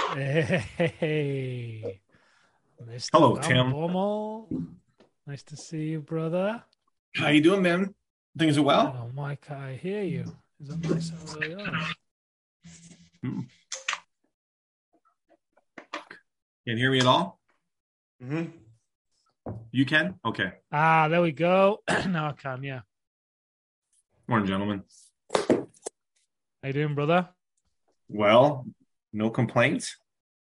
Hey, Mr. Hello, Van Tim. Bommel. Nice to see you, brother. How you doing, man? Things are well? Oh, why can't I hear you? Is that my sound or yours? Hmm. Can't hear me at all? Mm-hmm. You can? Okay. There we go. Now I can, yeah. Morning, gentlemen. How you doing, brother? Well, no complaints?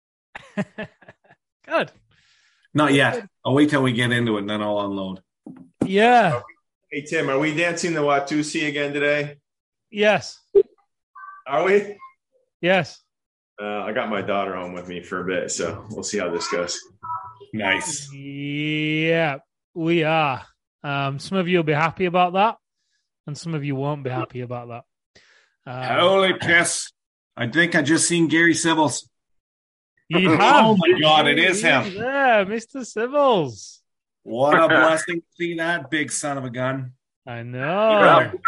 Good. Not Good, yet. good. I'll wait till we get into it and then I'll unload. Yeah. Hey, Tim, are we dancing the Watusi again today? Yes. Are we? Yes. I got my daughter home with me for a bit, so we'll see how this goes. Nice. Yeah, we are. Some of you will be happy about that, and some of you won't be happy about that. Holy piss. I think I just seen Gary Sibbles. You have. Oh my God, it is He him. there, Mr. Civils. What a blessing to see that big son of a gun. I Good know. on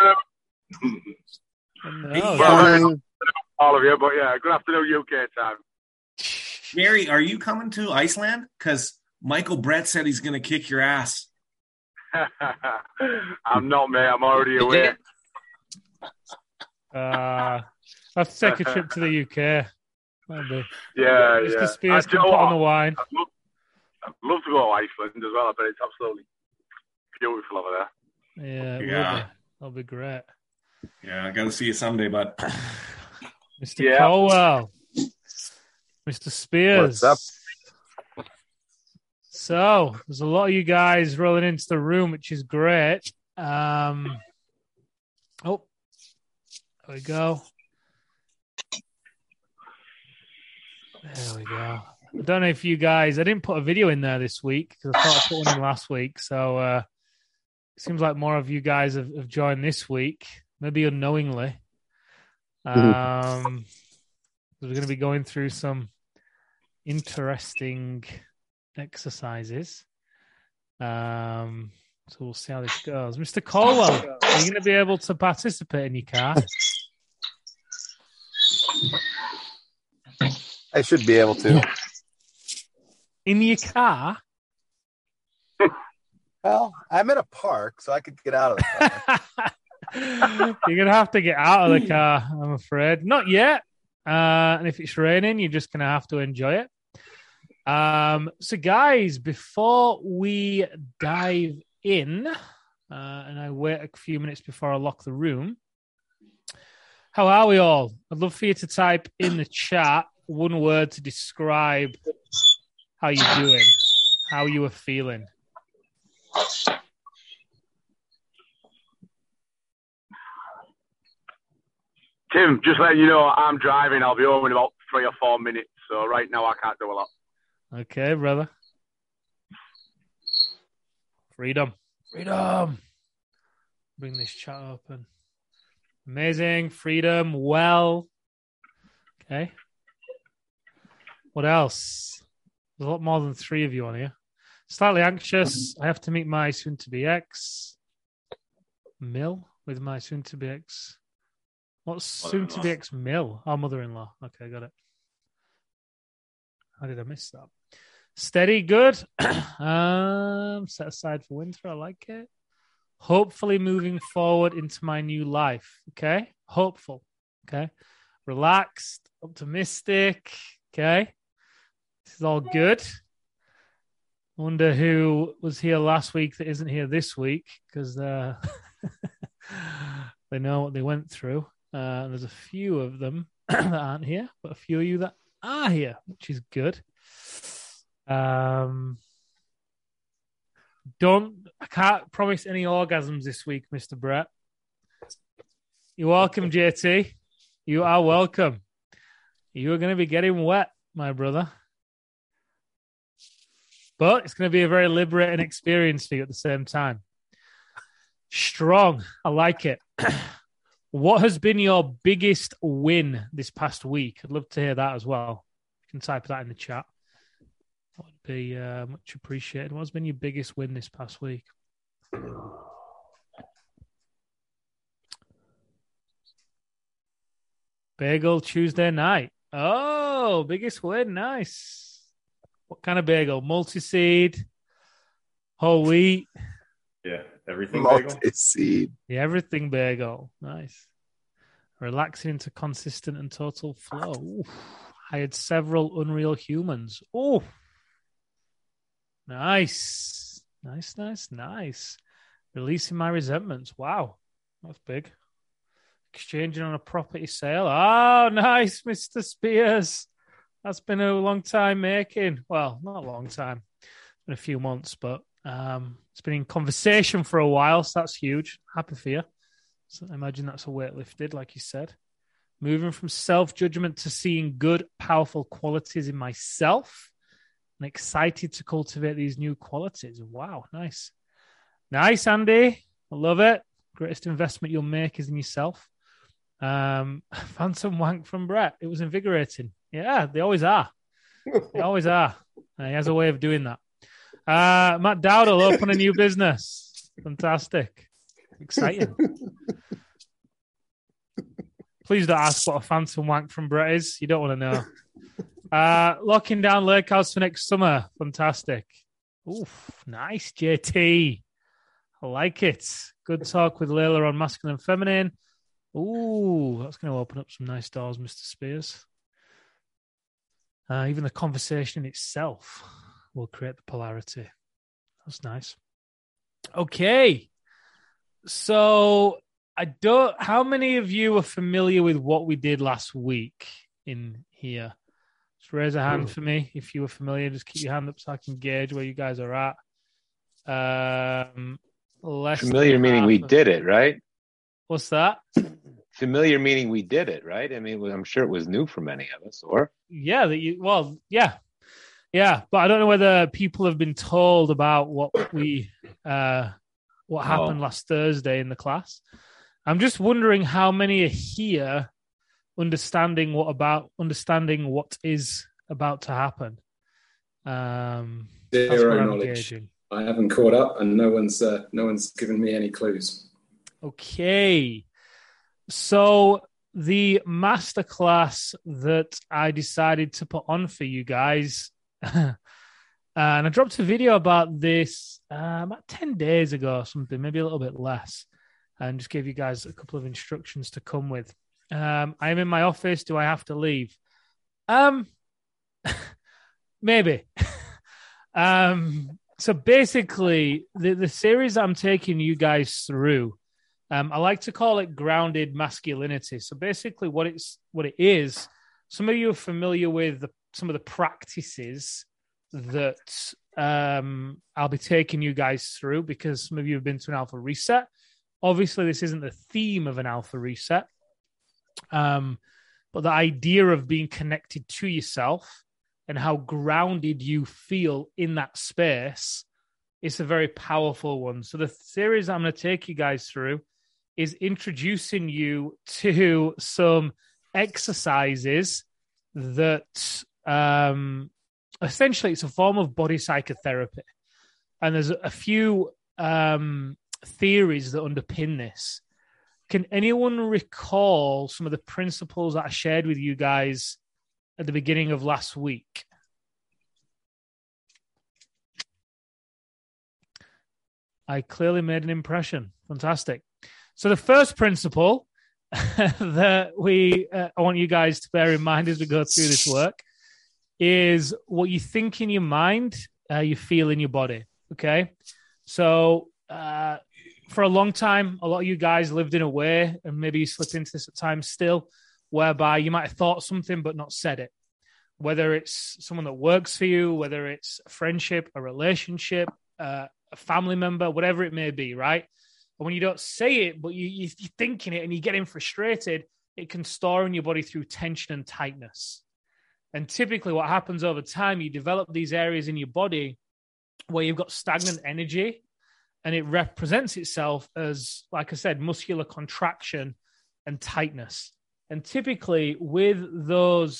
I him. know. Morning, all of you, but yeah, good afternoon UK time. Gary, are you coming to Iceland? Because Michael Brett said he's going to kick your ass. I'm not, mate. I'm already away. I have to take a trip to the UK. That'll be. Yeah, Mr. yeah. Spears can put on the wine. I'd love to go to Iceland as well. I bet it's absolutely beautiful over there. Yeah, it Yeah. will be. That'll be great. Yeah, I got to see you someday, but Mr. Yeah. Colwell. Mr. Spears. What's up? So, there's a lot of you guys rolling into the room, which is great. There we go. There we go. I don't know if you guys, I didn't put a video in there this week because I thought I put one in last week. So, it seems like more of you guys have joined this week, maybe unknowingly. We're going to be going through some interesting exercises. So we'll see how this goes. Mr. Colwell, are you going to be able to participate in your car? I should be able to. In your car? Well, I'm in a park, so I could get out of the car. You're going to have to get out of the car, I'm afraid. Not yet. And if it's raining, you're just going to have to enjoy it. So, guys, before we dive in, and I wait a few minutes before I lock the room, how are we all? I'd love for you to type in the chat one word to describe how you're doing, how you are feeling. Tim, just letting you know, I'm driving. I'll be home in about 3 or 4 minutes. So right now, I can't do a lot. Okay, brother. Freedom. Bring this chat open. Amazing. Freedom. Well. Okay. What else? There's a lot more than 3 of you on here. Slightly anxious. I have to meet my soon-to-be ex. Mill with my soon-to-be ex. What's soon-to-be ex Mill? Our mother-in-law. Okay, got it. How did I miss that? Steady, good. Set aside for winter. I like it. Hopefully moving forward into my new life. Okay? Hopeful. Okay? Relaxed, optimistic. Okay? This is all good. I wonder who was here last week that isn't here this week because they know what they went through. There's a few of them that aren't here, but a few of you that are here, which is good. I can't promise any orgasms this week, Mr. Brett. You're welcome, JT. You are welcome. You are going to be getting wet, my brother. But it's going to be a very liberating experience for you at the same time. Strong. I like it. What has been your biggest win this past week? I'd love to hear that as well. You can type that in the chat. That would be much appreciated. What has been your biggest win this past week? Bagel Tuesday night. Oh, biggest win. Nice. What kind of bagel? Multi-seed, whole wheat? Yeah, everything bagel. Multi-seed. Yeah, everything bagel. Nice. Relaxing into consistent and total flow. Oof. I had several Unreal Humans. Oh, nice. Nice. Releasing my resentments. Wow, that's big. Exchanging on a property sale. Oh, nice, Mr. Spears. That's been a long time making. Well, not a long time. It's been a few months, but it's been in conversation for a while, so that's huge. Happy for you. So I imagine that's a weight lifted, like you said. Moving from self-judgment to seeing good, powerful qualities in myself. And excited to cultivate these new qualities. Wow, nice. Nice, Andy. I love it. Greatest investment you'll make is in yourself. Phantom wank from Brett. It was invigorating. Yeah, they always are. They always are. He has a way of doing that. Matt Dowdle, open a new business. Fantastic. Exciting. Please don't ask what a phantom wank from Brett is. You don't want to know. Locking down Lake House for next summer. Fantastic. Oof, nice, JT. I like it. Good talk with Layla on masculine and feminine. Ooh, that's going to open up some nice doors, Mr. Spears. Even the conversation itself will create the polarity. That's nice. Okay. So how many of you are familiar with what we did last week in here? Just raise a hand for me if you were familiar. Just keep your hand up so I can gauge where you guys are at. Familiar meaning we did it, right? What's that? Familiar meaning we did it, right? I mean, I'm sure it was new for many of us, or? Yeah, yeah. But I don't know whether people have been told about what happened last Thursday in the class. I'm just wondering how many are here understanding what is about to happen. Zero knowledge. I haven't caught up, and no one's given me any clues. Okay, so the masterclass that I decided to put on for you guys, and I dropped a video about this about 10 days ago or something, maybe a little bit less, and just gave you guys a couple of instructions to come with. I am in my office. Do I have to leave? Maybe. So basically, the series I'm taking you guys through, I like to call it grounded masculinity. So basically what it is, some of you are familiar with some of the practices that I'll be taking you guys through because some of you have been to an alpha reset. Obviously, this isn't the theme of an alpha reset, but the idea of being connected to yourself and how grounded you feel in that space is a very powerful one. So the series I'm going to take you guys through is introducing you to some exercises that essentially it's a form of body psychotherapy. And there's a few theories that underpin this. Can anyone recall some of the principles that I shared with you guys at the beginning of last week? I clearly made an impression. Fantastic. So the first principle that I want you guys to bear in mind as we go through this work is what you think in your mind, you feel in your body. Okay. So for a long time, a lot of you guys lived in a way, and maybe you slip into this at times still, whereby you might have thought something but not said it. Whether it's someone that works for you, whether it's a friendship, a relationship, a family member, whatever it may be, right? And when you don't say it, but you're thinking it and you're getting frustrated, it can store in your body through tension and tightness. And typically what happens over time, you develop these areas in your body where you've got stagnant energy, and it represents itself as, like I said, muscular contraction and tightness. And typically with that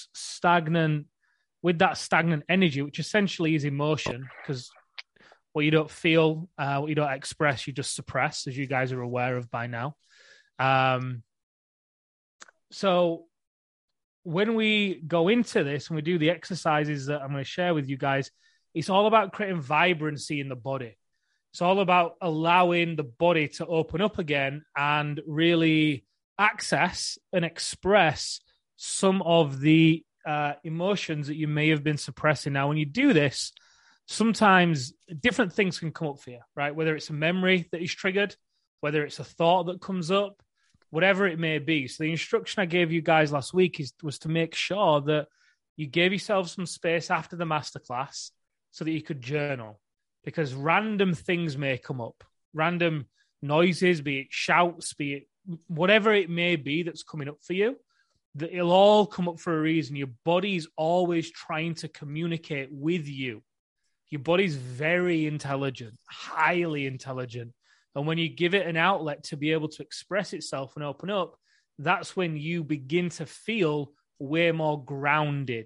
stagnant energy, which essentially is emotion, because what you don't feel, what you don't express, you just suppress, as you guys are aware of by now. So when we go into this and we do the exercises that I'm going to share with you guys, it's all about creating vibrancy in the body. It's all about allowing the body to open up again and really access and express some of the emotions that you may have been suppressing. Now, when you do this, sometimes different things can come up for you, right? Whether it's a memory that is triggered, whether it's a thought that comes up, whatever it may be. So the instruction I gave you guys last week was to make sure that you gave yourself some space after the masterclass so that you could journal, because random things may come up, random noises, be it shouts, be it whatever it may be that's coming up for you, that it'll all come up for a reason. Your body's always trying to communicate with you. Your body's very intelligent, highly intelligent. And when you give it an outlet to be able to express itself and open up, that's when you begin to feel way more grounded.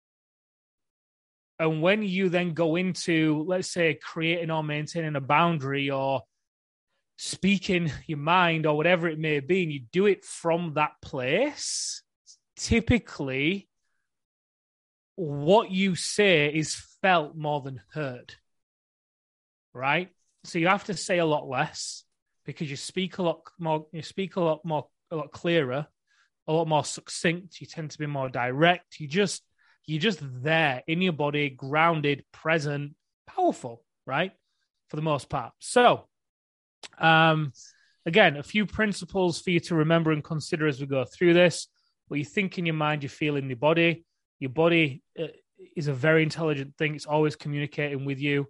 And when you then go into, let's say, creating or maintaining a boundary or speaking your mind or whatever it may be, and you do it from that place, typically what you say is felt more than heard, right? So you have to say a lot less because you speak a lot more. You speak a lot clearer, a lot more succinct. You tend to be more direct. You're just there in your body, grounded, present, powerful, right? For the most part. So, again, a few principles for you to remember and consider as we go through this. What you think in your mind, you feel in your body. Your body is a very intelligent thing. It's always communicating with you.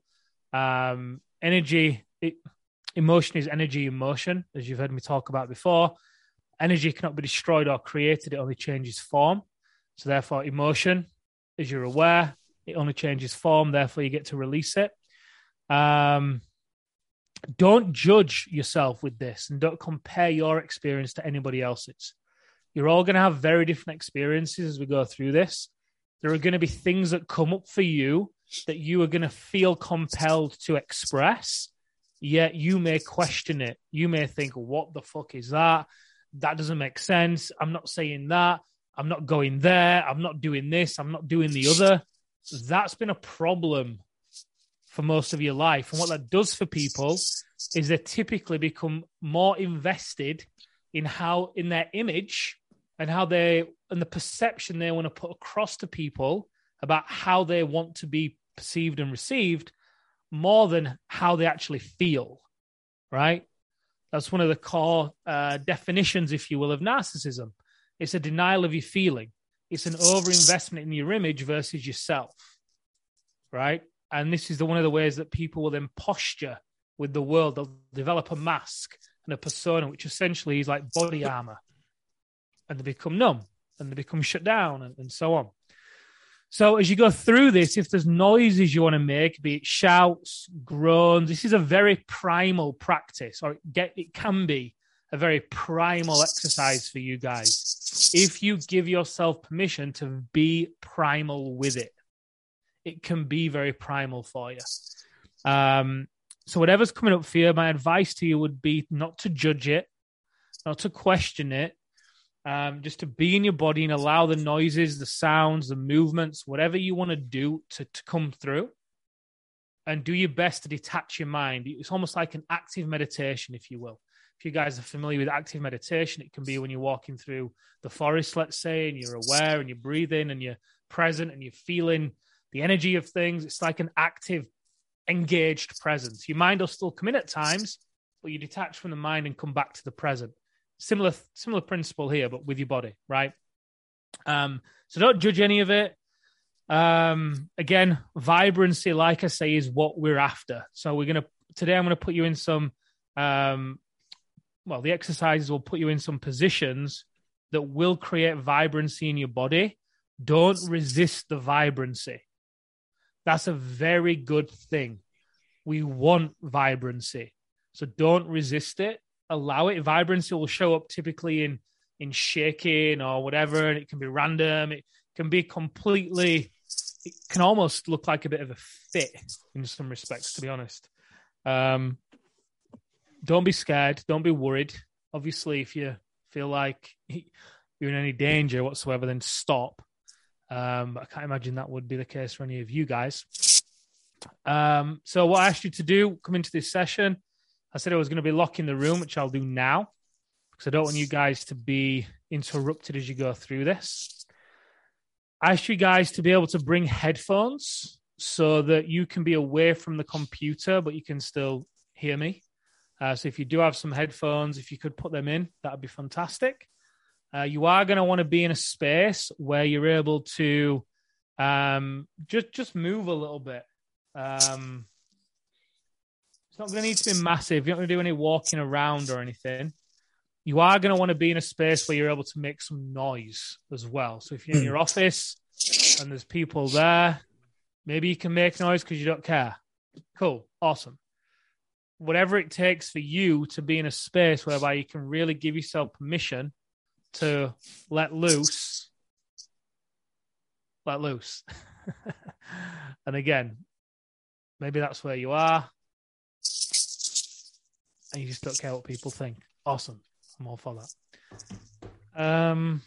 Emotion is energy in motion, as you've heard me talk about before. Energy cannot be destroyed or created. It only changes form. So therefore, emotion, as you're aware, it only changes form. Therefore, you get to release it. Don't judge yourself with this and don't compare your experience to anybody else's. You're all going to have very different experiences as we go through this. There are going to be things that come up for you that you are going to feel compelled to express, yet you may question it. You may think, what the fuck is that? That doesn't make sense. I'm not saying that. I'm not going there. I'm not doing this. I'm not doing the other. That's been a problem for most of your life. And what that does for people is they typically become more invested in their image and and the perception they want to put across to people about how they want to be perceived and received more than how they actually feel, right? That's one of the core definitions, if you will, of narcissism. It's a denial of your feeling. It's an overinvestment in your image versus yourself, right? And this is one of the ways that people will then posture with the world. They'll develop a mask and a persona, which essentially is like body armor. And they become numb and they become shut down and so on. So as you go through this, if there's noises you want to make, be it shouts, groans, this is a very primal practice, or it can be a very primal exercise for you guys. If you give yourself permission to be primal with it, it can be very primal for you. So whatever's coming up for you, my advice to you would be not to judge it, not to question it, just to be in your body and allow the noises, the sounds, the movements, whatever you want to do to come through, and do your best to detach your mind. It's almost like an active meditation, if you will. If you guys are familiar with active meditation, it can be when you're walking through the forest, let's say, and you're aware and you're breathing and you're present and you're feeling the energy of things. It's like an active, engaged presence. Your mind will still come in at times, but you detach from the mind and come back to the present. Similar principle here, but with your body, right? So don't judge any of it. Again, vibrancy, like I say, is what we're after. So today I'm going to put you in some, the exercises will put you in some positions that will create vibrancy in your body. Don't resist the vibrancy. That's a very good thing. We want vibrancy. So don't resist it. Allow it. Vibrancy will show up typically in shaking or whatever, and it can be random. It can be it can almost look like a bit of a fit in some respects, to be honest. Don't be scared. Don't be worried. Obviously, if you feel like you're in any danger whatsoever, then stop. But I can't imagine that would be the case for any of you guys. So what I asked you to do, come into this session, I said I was going to be locking the room, which I'll do now, because I don't want you guys to be interrupted as you go through this. I asked you guys to be able to bring headphones so that you can be away from the computer, but you can still hear me. So if you do have some headphones, if you could put them in, that would be fantastic. You are going to want to be in a space where you're able to just move a little bit. It's not going to need to be massive. You're not going to do any walking around or anything. You are going to want to be in a space where you're able to make some noise as well. So if you're in your office and there's people there, maybe you can make noise because you don't care. Cool. Awesome. Whatever it takes for you to be in a space whereby you can really give yourself permission to let loose. And again, maybe that's where you are. And you just don't care what people think. Awesome. I'm all for that.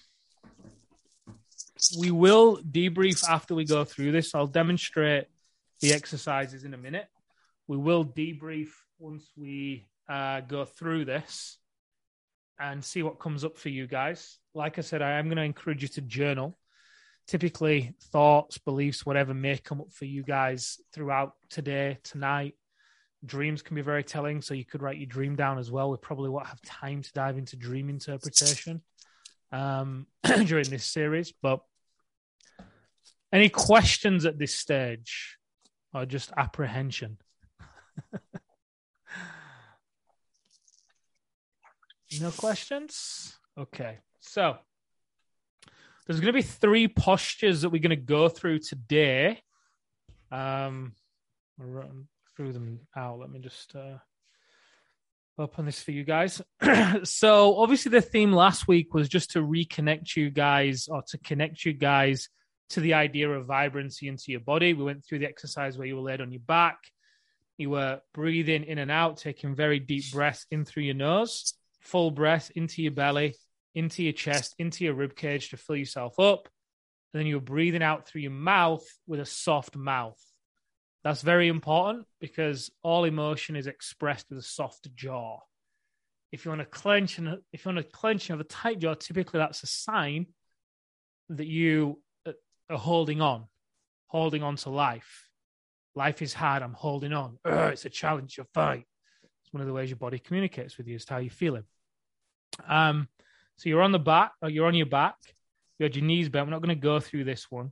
We will debrief after we go through this. I'll demonstrate the exercises in a minute. We will debrief once we go through this and see what comes up for you guys. Like I said, I am going to encourage you to journal. Typically, thoughts, beliefs, whatever may come up for you guys throughout today, tonight. Dreams can be very telling, so you could write your dream down as well. We probably won't have time to dive into dream interpretation during this series. But any questions at this stage or just apprehension? No questions? Okay. So there's going to be 3 postures that we're going to go through today. I'll run through them out. Let me just open this for you guys. So obviously the theme last week was just to reconnect you guys or to connect you guys to the idea of vibrancy into your body. We went through the exercise where you were laid on your back. You were breathing in and out, taking very deep breaths in through your nose, full breath into your belly, into your chest, into your rib cage to fill yourself up. And then you were breathing out through your mouth with a soft mouth. That's very important because all emotion is expressed with a soft jaw. If you want to clench and have a tight jaw, typically that's a sign that you are holding on to life. Life is hard. I'm holding on. It's a challenge, a fight. It's one of the ways your body communicates with you as to how you're feeling. So you're on the back, or you're on your back. You had your knees bent. We're not going to go through this one.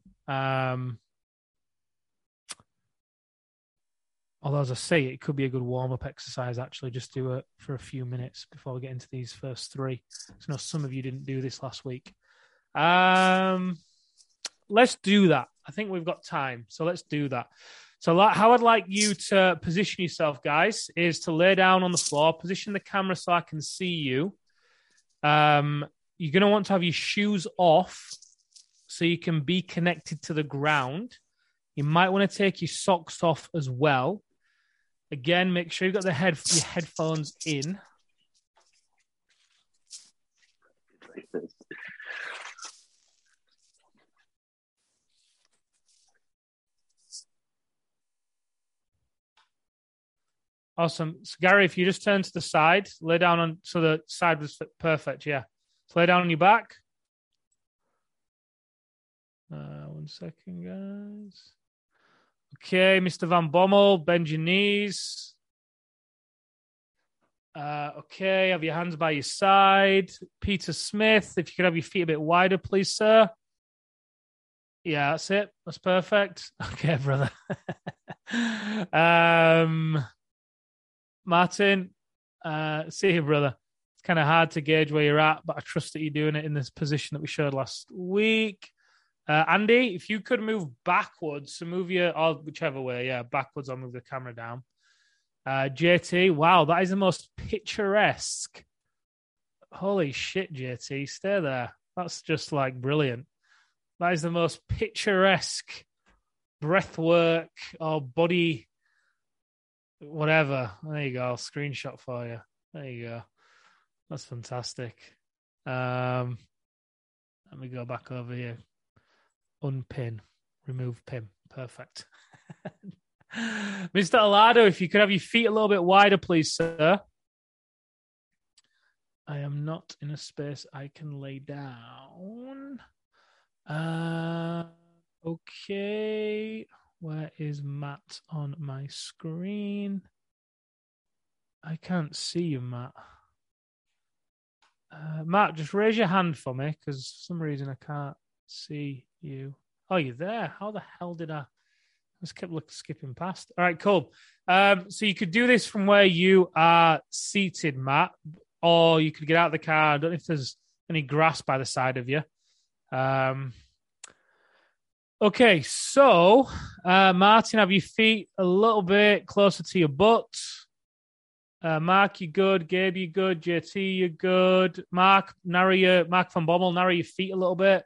Although, as I say, it could be a good warm-up exercise, actually. Just do it for a few minutes before we get into these first 3. So I know some of you didn't do this last week. Let's do that. I think we've got time, so let's do that. So how I'd like you to position yourself, guys, is to lay down on the floor, position the camera so I can see you. You're going to want to have your shoes off so you can be connected to the ground. You might want to take your socks off as well. Again, make sure you've got your headphones in. Awesome. So, Gary, if you just turn to the side, lay down on, so the side was perfect, yeah. So lay down on your back. 1 second, guys. Okay, Mr. Van Bommel, bend your knees. Okay, have your hands by your side. Peter Smith, if you could have your feet a bit wider, please, sir. Yeah, that's it. That's perfect. Okay, brother. Martin, see you, brother. It's kind of hard to gauge where you're at, but I trust that you're doing it in this position that we showed last week. Andy, if you could move backwards, so move or whichever way, yeah, backwards, I'll move the camera down. JT, wow, that is the most picturesque. Holy shit, JT, stay there. That's just like brilliant. That is the most picturesque breathwork or body, whatever. There you go, I'll screenshot for you. There you go. That's fantastic. Let me go back over here. Unpin. Remove pin. Perfect. Mr. Alado, if you could have your feet a little bit wider, please, sir. I am not in a space I can lay down. Okay. Where is Matt on my screen? I can't see you, Matt. Matt, just raise your hand for me, because for some reason I can't see you. Oh, you're there. How the hell did I just kept skipping past? All right, cool. So you could do this from where you are seated, Matt, or you could get out of the car. I don't know if there's any grass by the side of you. Okay, so Martin, have your feet a little bit closer to your butt. Mark, you're good. Gabe, you're good. JT, you're good. Mark van Bommel, narrow your feet a little bit.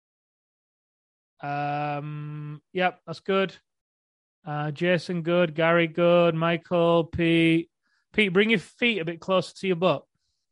Yep, that's good. Jason, good. Gary, good. Michael, Pete, bring your feet a bit closer to your butt.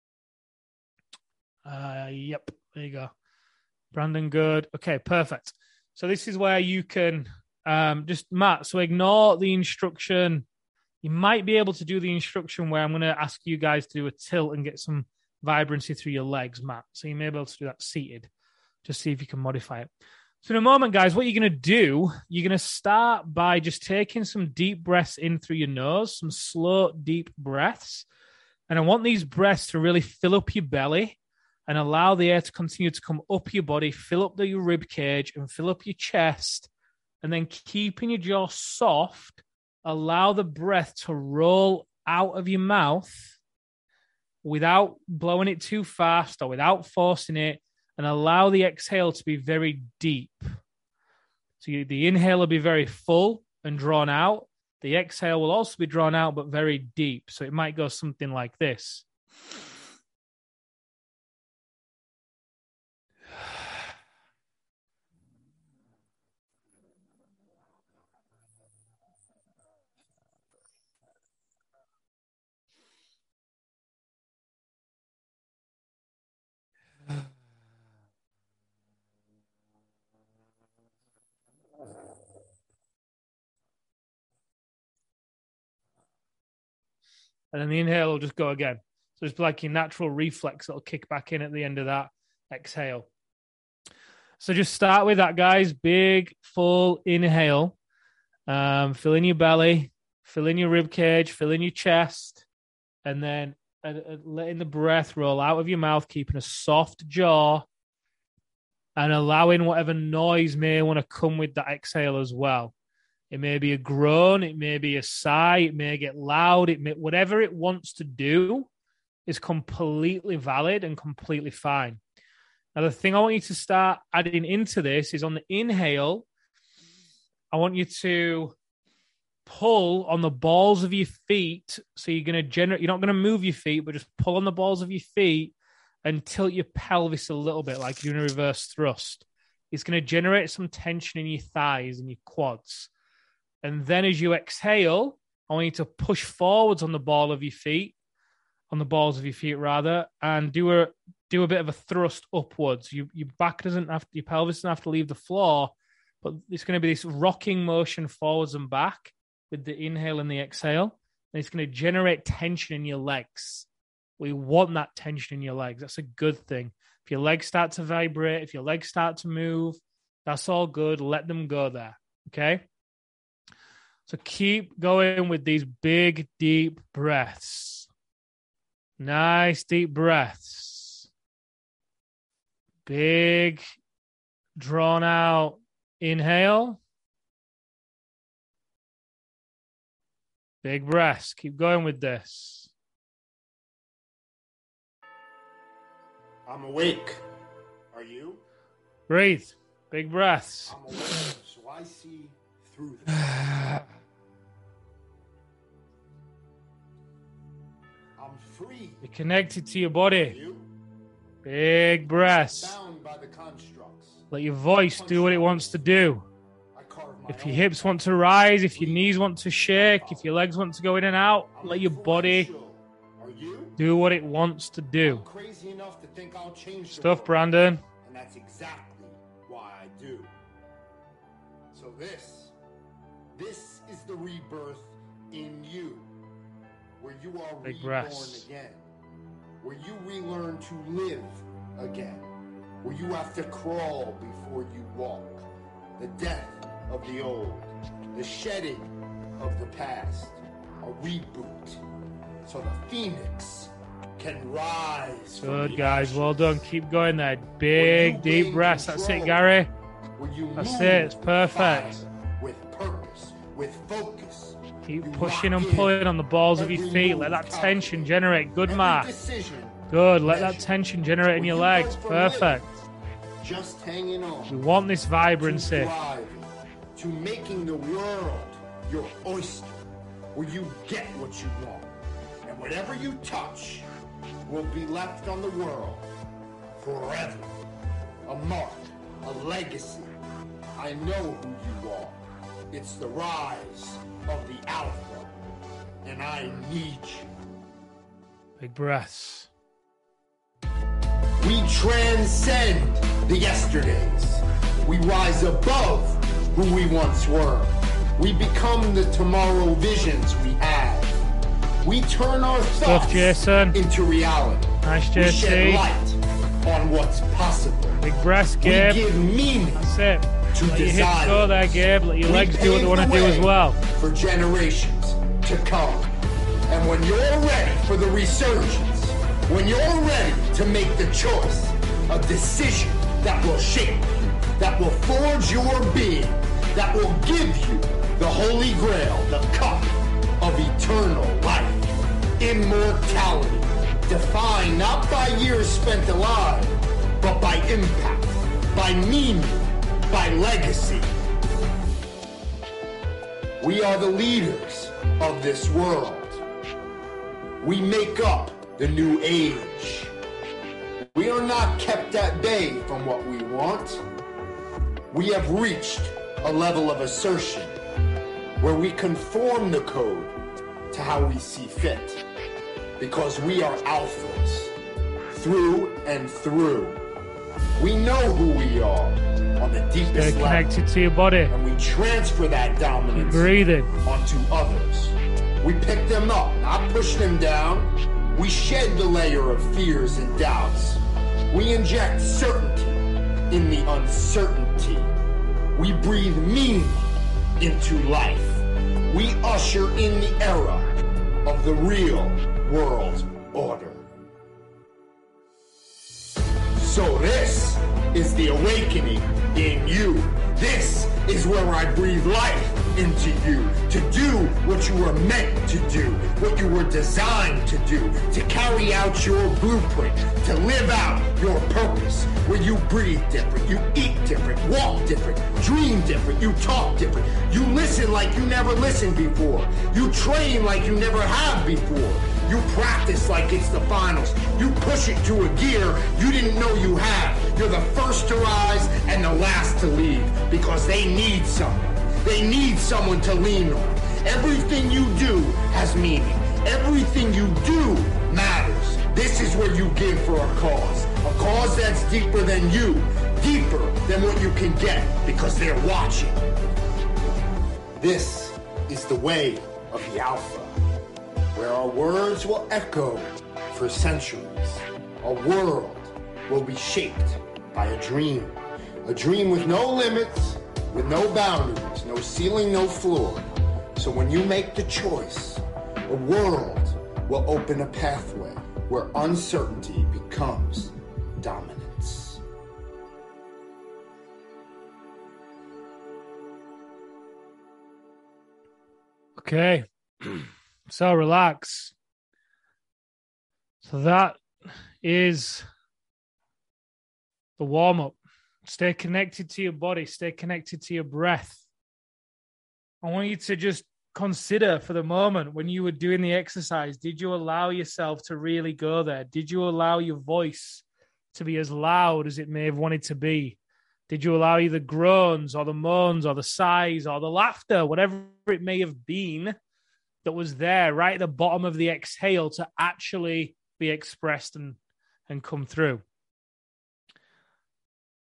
Yep, there you go. Brandon, good. Okay, perfect. So this is where you can just, Matt, so ignore the instruction. You might be able to do the instruction where I'm going to ask you guys to do a tilt and get some vibrancy through your legs, Matt. So you may be able to do that seated. Just see if you can modify it. So in a moment, guys, what you're going to do, you're going to start by just taking some deep breaths in through your nose, some slow, deep breaths. And I want these breaths to really fill up your belly and allow the air to continue to come up your body, fill up your rib cage and fill up your chest. And then keeping your jaw soft, allow the breath to roll out of your mouth without blowing it too fast or without forcing it, and allow the exhale to be very deep. So the inhale will be very full and drawn out. The exhale will also be drawn out, but very deep. So it might go something like this. And then the inhale will just go again. So it's like your natural reflex that'll kick back in at the end of that exhale. So just start with that, guys. Big, full inhale. Fill in your belly, fill in your rib cage, fill in your chest, and then letting the breath roll out of your mouth, keeping a soft jaw and allowing whatever noise may want to come with that exhale as well. It may be a groan, it may be a sigh, it may get loud, whatever it wants to do is completely valid and completely fine. Now, the thing I want you to start adding into this is on the inhale, I want you to pull on the balls of your feet. So you're not going to move your feet, but just pull on the balls of your feet and tilt your pelvis a little bit like you're doing a reverse thrust. It's going to generate some tension in your thighs and your quads. And then as you exhale, I want you to push forwards on the balls of your feet, and do a bit of a thrust upwards. Your pelvis doesn't have to leave the floor, but it's going to be this rocking motion forwards and back with the inhale and the exhale. And it's going to generate tension in your legs. We want that tension in your legs. That's a good thing. If your legs start to vibrate, if your legs start to move, that's all good. Let them go there. Okay? So keep going with these big, deep breaths. Nice, deep breaths. Big, drawn out inhale. Big breaths. Keep going with this. I'm awake. Are you? Breathe. Big breaths. I'm awake, so I see through this. I'm free. You're connected to your body. You? Big breaths. Bound by the constructs. Let your voice do what it wants to do. If your hips want to rise, if your knees want to shake, if your legs want to go in and out, let your body do what it wants to do. Stuff, Brandon. And that's exactly why I do. So this is the rebirth in you, where you are Big reborn breaths. again, where you relearn to live again, where you have to crawl before you walk, the death of the old, the shedding of the past, a reboot, so the phoenix can rise. from Good, the guys. ashes. Well done. Keep going there. Big, deep breaths. That's it, Gary. Where you That's move it. It's with perfect. fire, with purpose, with focus. Keep You pushing lock and in pulling on the balls of your every feet. move Let that calculated. tension generate. Good, Every Mark. decision Good. Let that measured. tension generate in When your you legs. go from Perfect. living, just hanging on, We want this to vibrancy. thriving, to making the world your oyster, where you get what you want, and whatever you touch will be left on the world forever. A mark, a legacy. I know who you are. It's the rise of the Alpha, and I need you. Big breaths. We transcend the yesterdays. We rise above who we once were. We become the tomorrow visions we have. We turn our Stuff, thoughts Jason. into reality. Nice, We shed JC. light on what's possible. Big breaths, We Gabe. give meaning That's it. to Let your hips desires. go there, Gabe. Let your We legs do what they pave want to the do as way well. for generations to come. And when you're ready for the resurgence, when you're ready to make the choice, a decision that will shape you, that will forge your being, that will give you the holy grail, the cup of eternal life, immortality, defined not by years spent alive, but by impact, by meaning, by legacy. We are the leaders of this world. We make up the new age. We are not kept at bay from what we want. We have reached a level of assertion where we conform the code to how we see fit. Because we are alphas, through and through. We know who we are on the Stay deepest level, connected to your body. and we transfer that Keep dominance breathing. onto others. We pick them up, not push them down. We shed the layer of fears and doubts. We inject certainty in the uncertainty. We breathe meaning into life. We usher in the era of the real world order. So this is the awakening in you. This is where I breathe life into you to do what you were meant to do, what you were designed to do, to carry out your blueprint, to live out your purpose, where you breathe different, you eat different, walk different, dream different, you talk different, you listen like you never listened before, you train like you never have before, you practice like it's the finals, you push it to a gear you didn't know you had. You're the first to rise and the last to leave, because they need someone. They need someone to lean on. Everything you do has meaning. Everything you do matters. This is where you give for a cause that's deeper than you, deeper than what you can get, because they're watching. This is the way of the Alpha, where our words will echo for centuries. A world will be shaped by a dream with no limits, with no boundaries, no ceiling, no floor. So when you make the choice, a world will open a pathway where uncertainty becomes dominance. Okay. So relax. So that is the warm up. Stay connected to your body, stay connected to your breath. I want you to just consider for the moment, when you were doing the exercise, did you allow yourself to really go there? Did you allow your voice to be as loud as it may have wanted to be? Did you allow the groans or the moans or the sighs or the laughter, whatever it may have been that was there right at the bottom of the exhale, to actually be expressed and come through?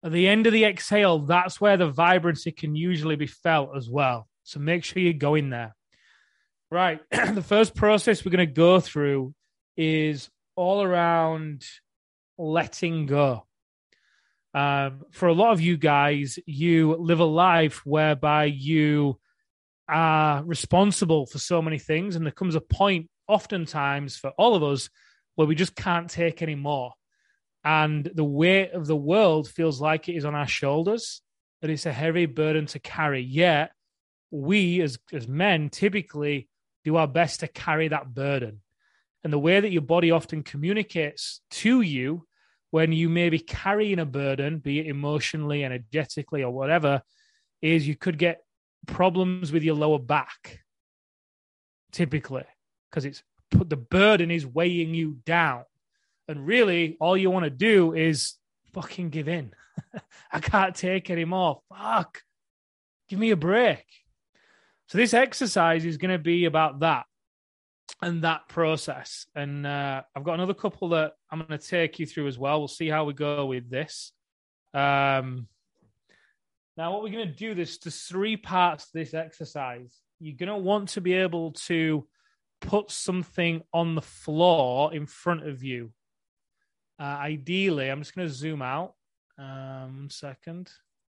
At the end of the exhale, that's where the vibrancy can usually be felt as well. So make sure you go in there. Right. The first process we're going to go through is all around letting go. For a lot of you guys, you live a life whereby you are responsible for so many things, and there comes a point oftentimes for all of us where we just can't take any more. And the weight of the world feels like it is on our shoulders, that it's a heavy burden to carry. Yet we as men typically do our best to carry that burden. And the way that your body often communicates to you when you may be carrying a burden, be it emotionally, energetically, or whatever, is you could get problems with your lower back, typically, because the burden is weighing you down. And really, all you want to do is fucking give in. I can't take any more. Fuck. Give me a break. So this exercise is going to be about that and that process. And I've got another couple that I'm going to take you through as well. We'll see how we go with this. Now, what we're going to do, there's 3 parts to this exercise. You're going to want to be able to put something on the floor in front of you. Ideally, I'm just going to zoom out. 1 second.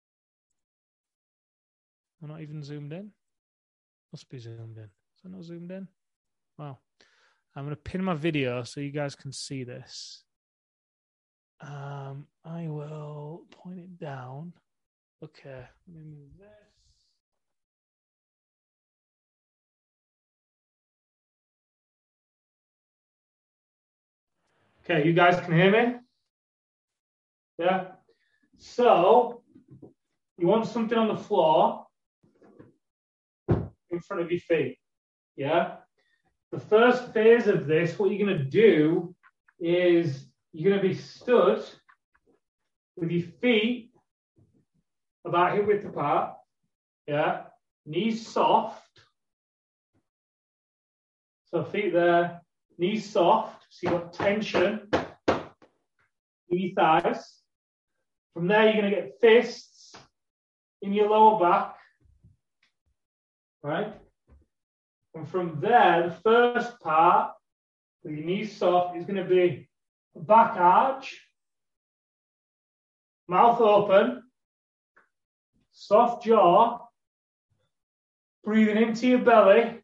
I'm not even zoomed in. Must be zoomed in. Is that not zoomed in? Wow. I'm going to pin my video so you guys can see this. I will point it down. Okay. Let me move this. Okay, you guys can hear me? Yeah? So, you want something on the floor in front of your feet. Yeah? The first phase of this, what you're going to do is you're going to be stood with your feet about hip width apart. Yeah? Knees soft. So feet there, knees soft. So you've got tension in your thighs. From there, you're going to get fists in your lower back. Right? And from there, the first part, with your knees soft, is going to be a back arch, mouth open, soft jaw, breathing into your belly.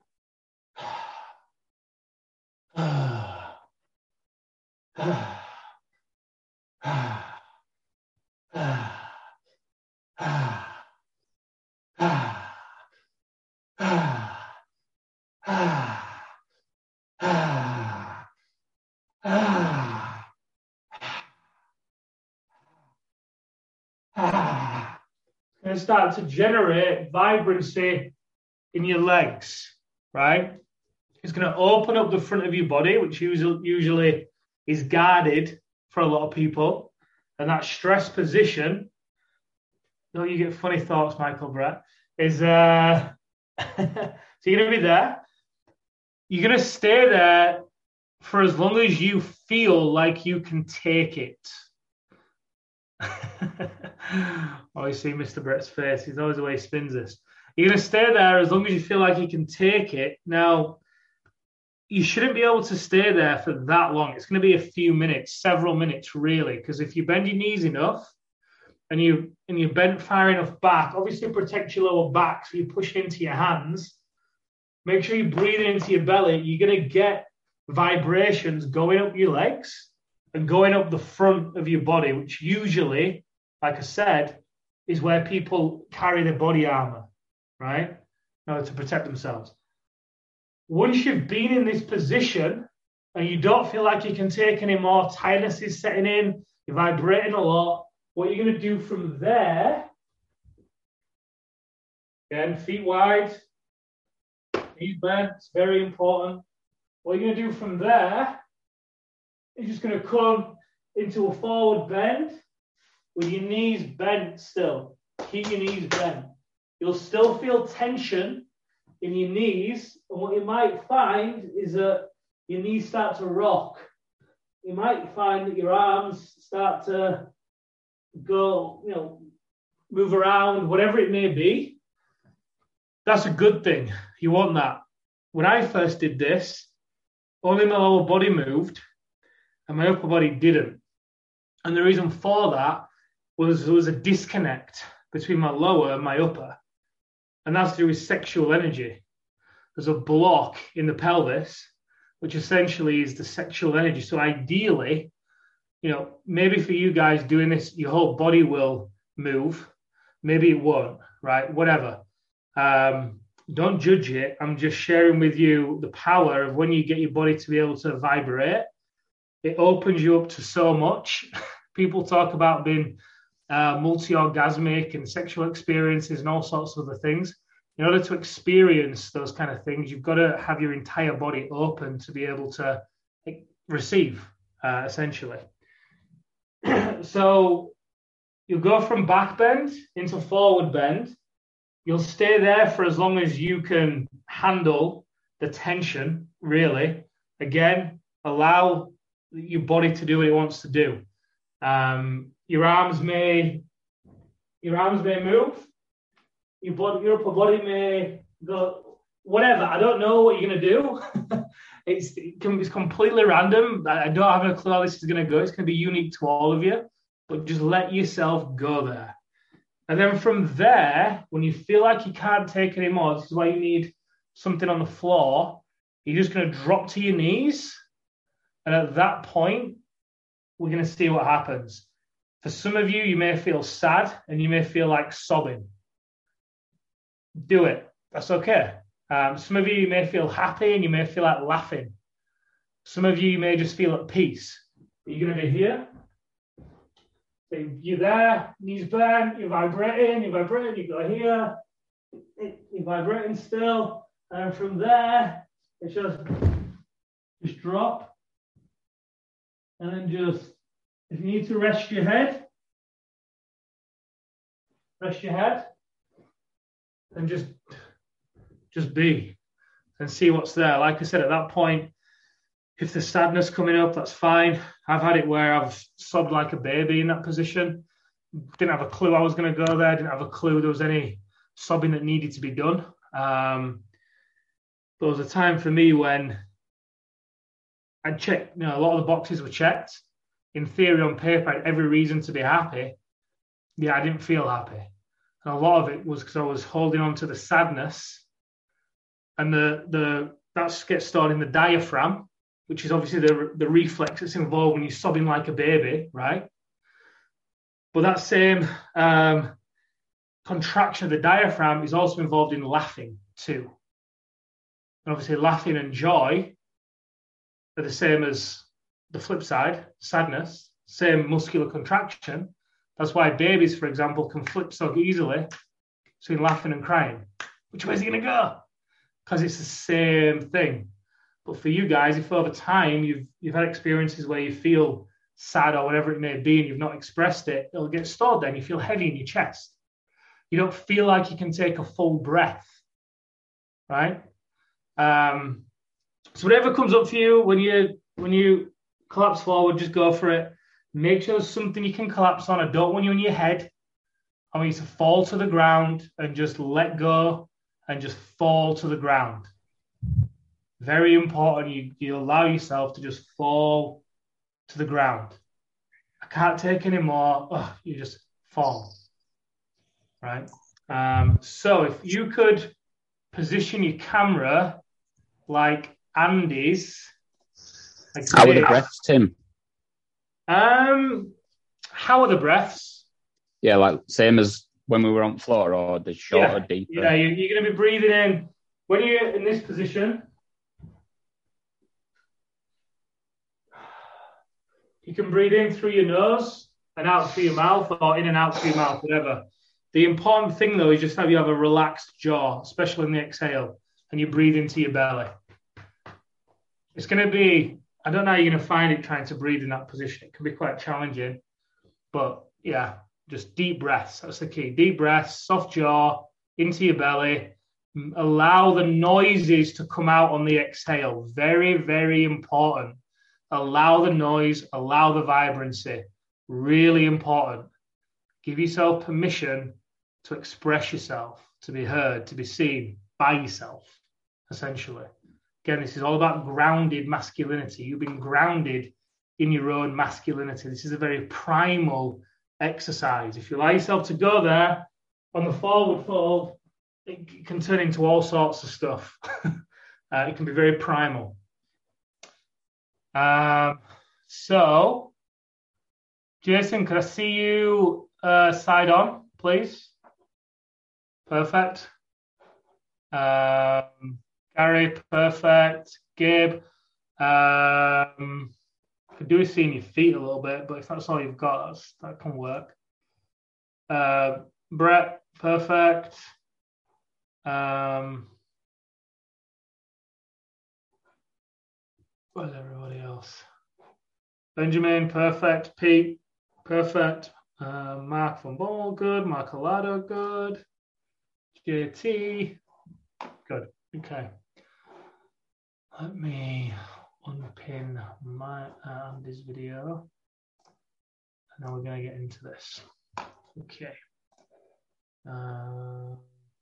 And start to generate vibrancy in your legs, right? It's going to open up the front of your body, which usually is guarded for a lot of people. And that stress position, don't you get funny thoughts, Michael Brett, is so you're going to be there. You're going to stay there for as long as you feel like you can take it. Oh, you see Mr. Brett's face. He's always the way he spins this. You're going to stay there as long as you feel like you can take it. Now, you shouldn't be able to stay there for that long. It's going to be a few minutes, several minutes, really, because if you bend your knees enough and you bend far enough back, obviously protect your lower back so you push into your hands. Make sure you breathe into your belly. You're going to get vibrations going up your legs and going up the front of your body, which usually, like I said, is where people carry their body armor, right? In order to protect themselves. Once you've been in this position and you don't feel like you can take any more, tiredness is setting in, you're vibrating a lot, what you're going to do from there, again, feet wide, knees bent, it's very important. What you're going to do from there, you're just going to come into a forward bend with your knees bent still. Keep your knees bent. You'll still feel tension in your knees, and what you might find is that your knees start to rock. You might find that your arms start to go, move around, whatever it may be, that's a good thing. You want that. When I first did this, only my lower body moved and my upper body didn't. And the reason for that was there was a disconnect between my lower and my upper. And that's to do with sexual energy. There's a block in the pelvis, which essentially is the sexual energy. So ideally, maybe for you guys doing this, your whole body will move. Maybe it won't, right? Whatever. Don't judge it. I'm just sharing with you the power of when you get your body to be able to vibrate. It opens you up to so much. People talk about being multi-orgasmic and sexual experiences and all sorts of other things. In order to experience those kind of things, you've got to have your entire body open to be able to receive, essentially. So you'll go from back bend into forward bend. You'll stay there for as long as you can handle the tension, really. Again, allow your body to do what it wants to do. Your arms may move. Your upper body may go, whatever. I don't know what you're going to do. It's completely random. I don't have a clue how this is going to go. It's going to be unique to all of you, but just let yourself go there. And then from there, when you feel like you can't take any more, this is why you need something on the floor, you're just going to drop to your knees. And at that point, we're going to see what happens. For some of you, you may feel sad and you may feel like sobbing. Do it. That's okay. Some of you may feel happy and you may feel like laughing. Some of you may just feel at peace. You're going to be here. So you're there, knees bent, you're vibrating, you go here, you're vibrating still. And from there, it's just drop. And then just, if you need to rest your head, and just be and see what's there. Like I said, at that point, if there's sadness coming up, that's fine. I've had it where I've sobbed like a baby in that position. Didn't have a clue I was going to go there. Didn't have a clue there was any sobbing that needed to be done. There was a time for me when I checked, a lot of the boxes were checked. In theory, on paper, I had every reason to be happy. Yeah, I didn't feel happy. And a lot of it was because I was holding on to the sadness. And that gets stored in the diaphragm, which is obviously the reflex that's involved when you're sobbing like a baby, right? But that same contraction of the diaphragm is also involved in laughing too. And obviously laughing and joy are the same as the flip side, sadness, same muscular contraction. That's why babies, for example, can flip so easily between laughing and crying. Which way is it going to go? Because it's the same thing. But for you guys, if over time you've had experiences where you feel sad or whatever it may be and you've not expressed it, it'll get stored there and you feel heavy in your chest. You don't feel like you can take a full breath, right? So whatever comes up for you when you collapse forward, just go for it. Make sure there's something you can collapse on. I don't want you on your head. I want you to fall to the ground and just let go and just fall to the ground. Very important. You allow yourself to just fall to the ground. I can't take any more. Oh, you just fall. Right? So if you could position your camera like Andy's. Like how are the breaths, Tim? How are the breaths? Yeah, like same as when we were on floor, or the shorter, deeper? Yeah, you're going to be breathing in. When you're in this position, you can breathe in through your nose and out through your mouth, or in and out through your mouth, whatever. The important thing, though, is just have you have a relaxed jaw, especially in the exhale, and you breathe into your belly. It's going to be, I don't know how you're going to find it trying to breathe in that position. It can be quite challenging, but yeah, just deep breaths. That's the key. Deep breaths, soft jaw, into your belly. Allow the noises to come out on the exhale. Very, very important. Allow the noise, allow the vibrancy. Really important. Give yourself permission to express yourself, to be heard, to be seen by yourself, essentially. Again, this is all about grounded masculinity. You've been grounded in your own masculinity. This is a very primal exercise. If you allow yourself to go there on the forward fold, it can turn into all sorts of stuff. It can be very primal. So, Jason, could I see you side on, please? Perfect. Gary, perfect. Gabe, could do with seeing your feet a little bit, but if that's all you've got, that can work. Brett, perfect. Where's everybody else? Benjamin, perfect. Pete, perfect. Mark von Bommel, good. Mark Alado, good. JT, good. Okay. Let me unpin my Andy's video, and then we're going to get into this. Okay. Bear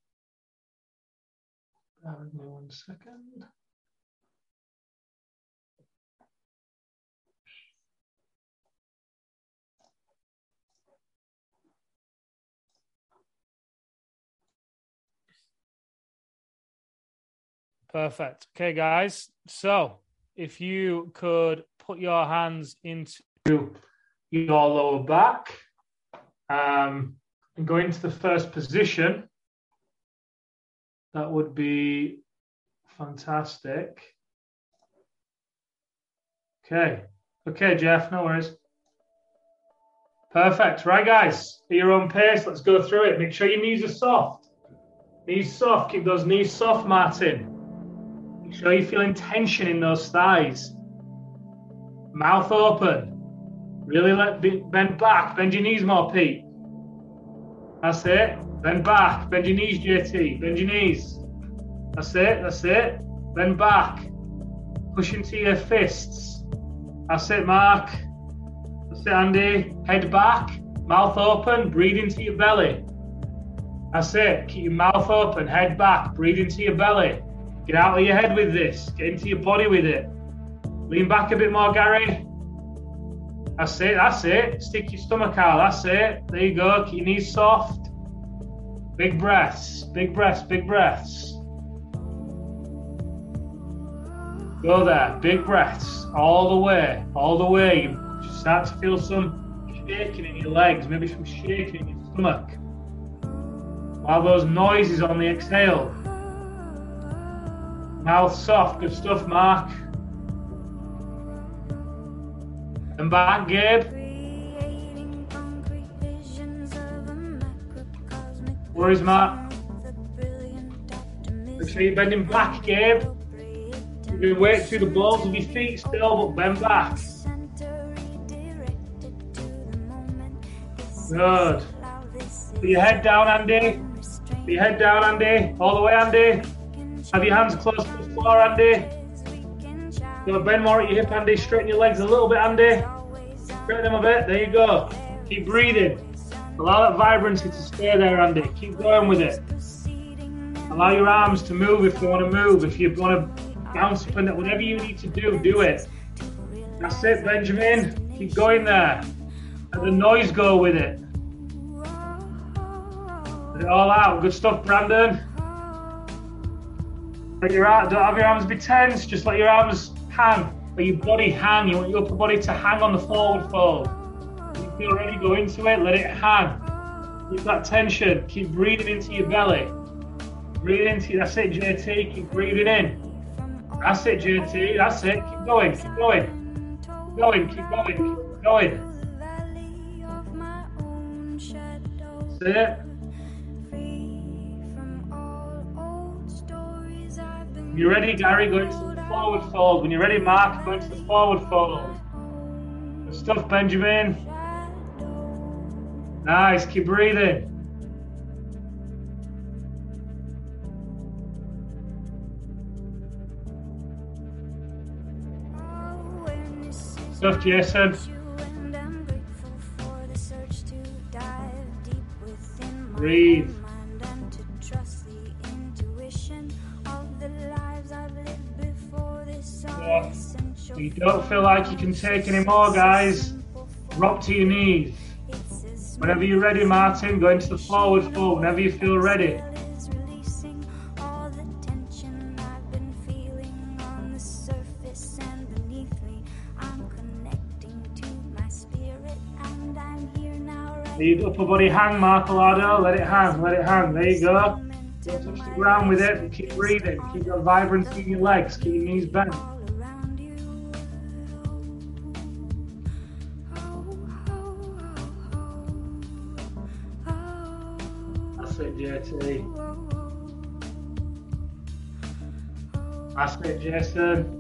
with me 1 second. Perfect. Okay, guys. So if you could put your hands into your lower back and go into the first position, that would be fantastic. Okay. Okay, Jeff, no worries. Perfect. Right, guys, at your own pace, let's go through it. Make sure your knees are soft. Knees soft. Keep those knees soft, Martin. Make sure you're feeling tension in those thighs. Mouth open. Really bend back. Bend your knees more, Pete. That's it. Bend back. Bend your knees, JT. Bend your knees. That's it. That's it. Bend back. Push into your fists. That's it, Mark. That's it, Andy. Head back. Mouth open. Breathe into your belly. That's it. Keep your mouth open. Head back. Breathe into your belly. Get out of your head with this. Get into your body with it. Lean back a bit more, Gary. That's it. That's it. Stick your stomach out. That's it. There you go. Keep your knees soft. Big breaths. Big breaths. Big breaths. Go there. Big breaths. All the way. All the way. You start to feel some shaking in your legs. Maybe some shaking in your stomach. While those noises on the exhale. Mouth soft, good stuff, Mark. And back, Gabe. Where is Matt? Make sure you're bending back, Gabe. You can wait through the balls of your feet still, but bend back. Good. Put your head down, Andy. Put your head down, Andy. All the way, Andy. Have your hands close to the floor, Andy. You're going to bend more at your hip, Andy. Straighten your legs a little bit, Andy. Straighten them a bit. There you go. Keep breathing. Allow that vibrancy to stay there, Andy. Keep going with it. Allow your arms to move if you want to move. If you want to bounce up and whatever you need to do it. That's it, Benjamin. Keep going there. Let the noise go with it. Let it all out. Good stuff, Brandon. Don't have your arms be tense, just let your arms hang, let your body hang. You want your upper body to hang on the forward fold. When you feel ready, go into it, let it hang. Keep that tension, keep breathing into your belly. Breathe into, that's it, JT, keep breathing in. That's it, JT, that's it, keep going, keep going. Keep going, keep going, keep going. That's it. When you're ready, Gary, go into the forward fold. When you're ready, Mark, go into the forward fold. Good stuff, Benjamin. Nice, keep breathing. Good stuff, Jason. breathe. Yeah. If you don't feel like you can take any more, guys, drop to your knees. Whenever you're ready, Martin, go into the forward fold. Whenever you feel ready. Leave the upper body hang, Marcolado. Let it hang, let it hang. There you go. Don't touch the ground with it, but keep breathing. Keep your vibrancy in your legs. Keep your knees bent. That's it, JT. That's it, Jason.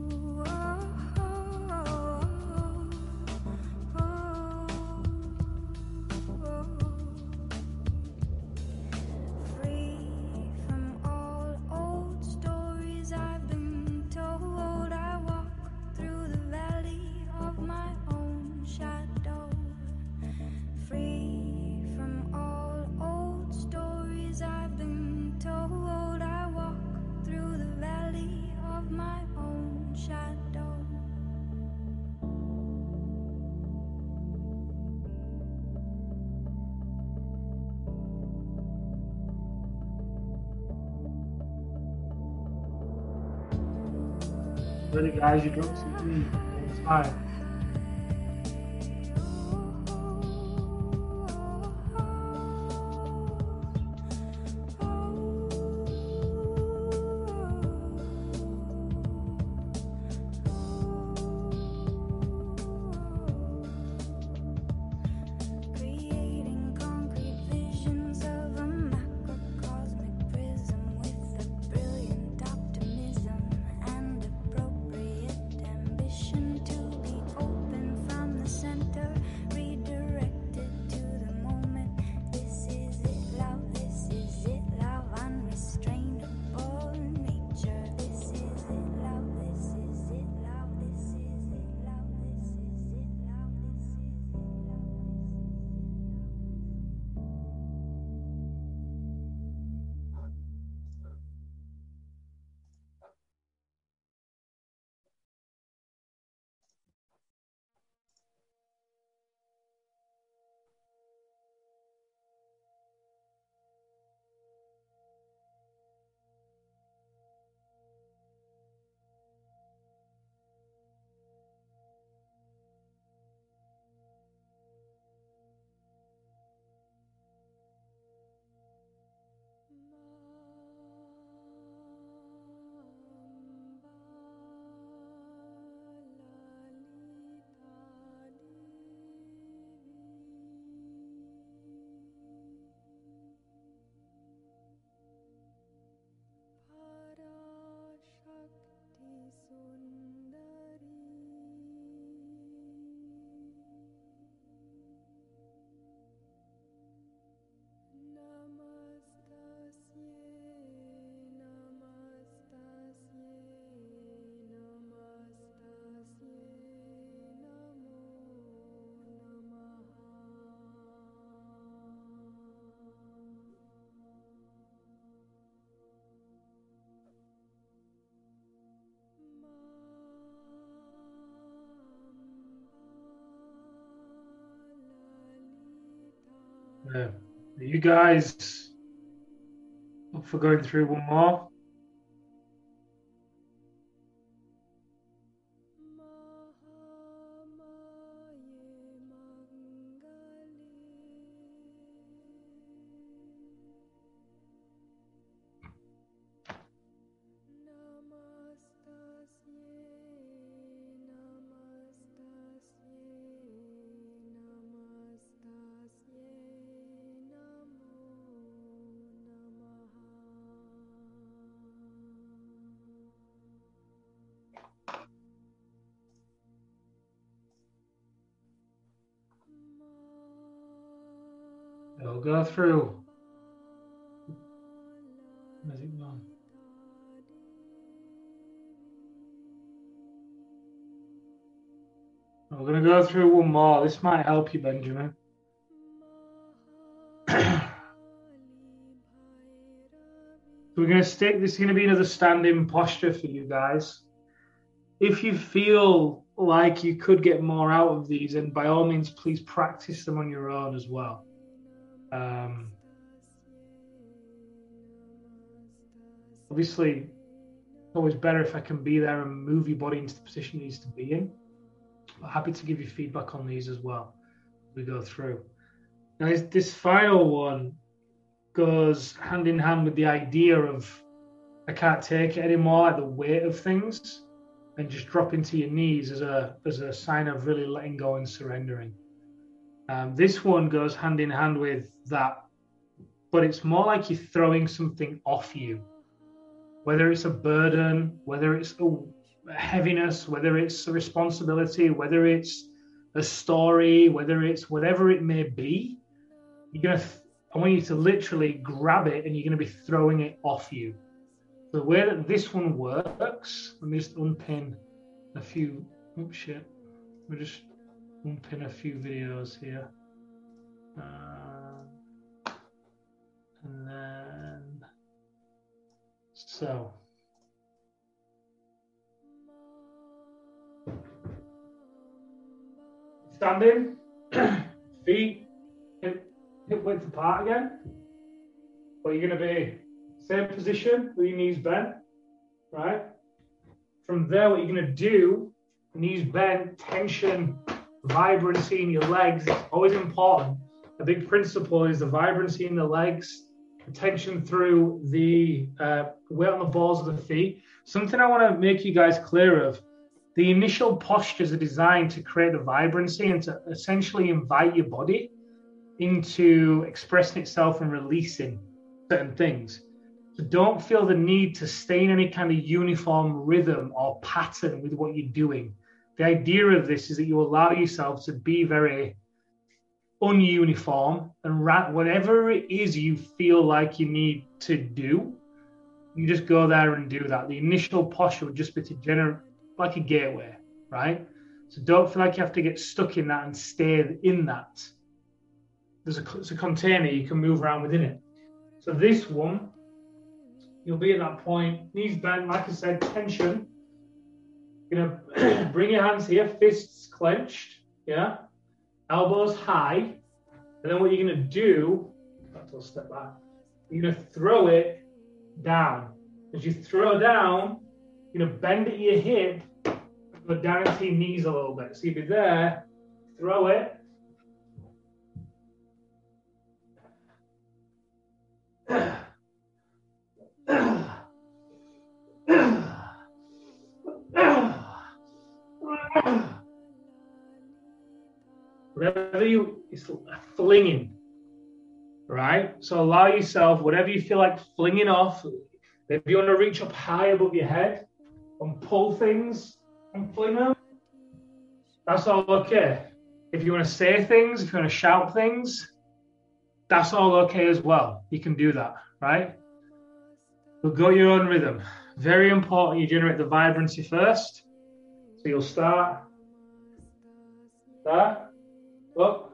Ready, guys, you don't see me all the time. Yeah. Are you guys up for going through one more? It'll go through. Where's it gone? We're going to go through one more. This might help you, Benjamin. We're going to stick. This is going to be another standing posture for you guys. If you feel like you could get more out of these, and by all means, please practice them on your own as well. Obviously, it's always better if I can be there and move your body into the position it needs to be in. But happy to give you feedback on these as well as we go through. Now, this final one goes hand in hand with the idea of I can't take it anymore, like the weight of things, and just drop into your knees as a sign of really letting go and surrendering. This one goes hand in hand with that, but it's more like you're throwing something off you, whether it's a burden, whether it's a heaviness, whether it's a responsibility, whether it's a story, whether it's whatever it may be. I want you to literally grab it and you're going to be throwing it off you. The way that this one works, let me just unpin a few, oops, shit. Let me just unpin a few videos here. And then, so. Standing, feet, hip width apart again. But you're going to be same position with your knees bent, right? From there, what you're going to do, knees bent, tension, vibrancy in your legs. It's always important. A big principle is the vibrancy in the legs, the tension through the weight on the balls of the feet. Something I want to make you guys clear of. The initial postures are designed to create the vibrancy and to essentially invite your body into expressing itself and releasing certain things. So don't feel the need to stay in any kind of uniform rhythm or pattern with what you're doing. The idea of this is that you allow yourself to be very ununiform, and whatever it is you feel like you need to do, you just go there and do that. The initial posture would just be to generate like a gateway, right? So don't feel like you have to get stuck in that and stay in that. It's a container, you can move around within it. So this one, you'll be at that point, knees bent, like I said, tension. You're gonna bring your hands here, fists clenched, yeah? Elbows high. And then what you're gonna do, I'll step back, you're gonna throw it down. As you throw down, you're gonna bend at your hip, go down into your knees a little bit. So you'll be there, throw it. Whatever it's flinging, right? So allow yourself, whatever you feel like flinging off. If you want to reach up high above your head and pull things and fling them, that's all okay. If you want to say things, if you want to shout things, that's all okay as well. You can do that, right? But go your own rhythm. Very important you generate the vibrancy first. So you'll start there, up.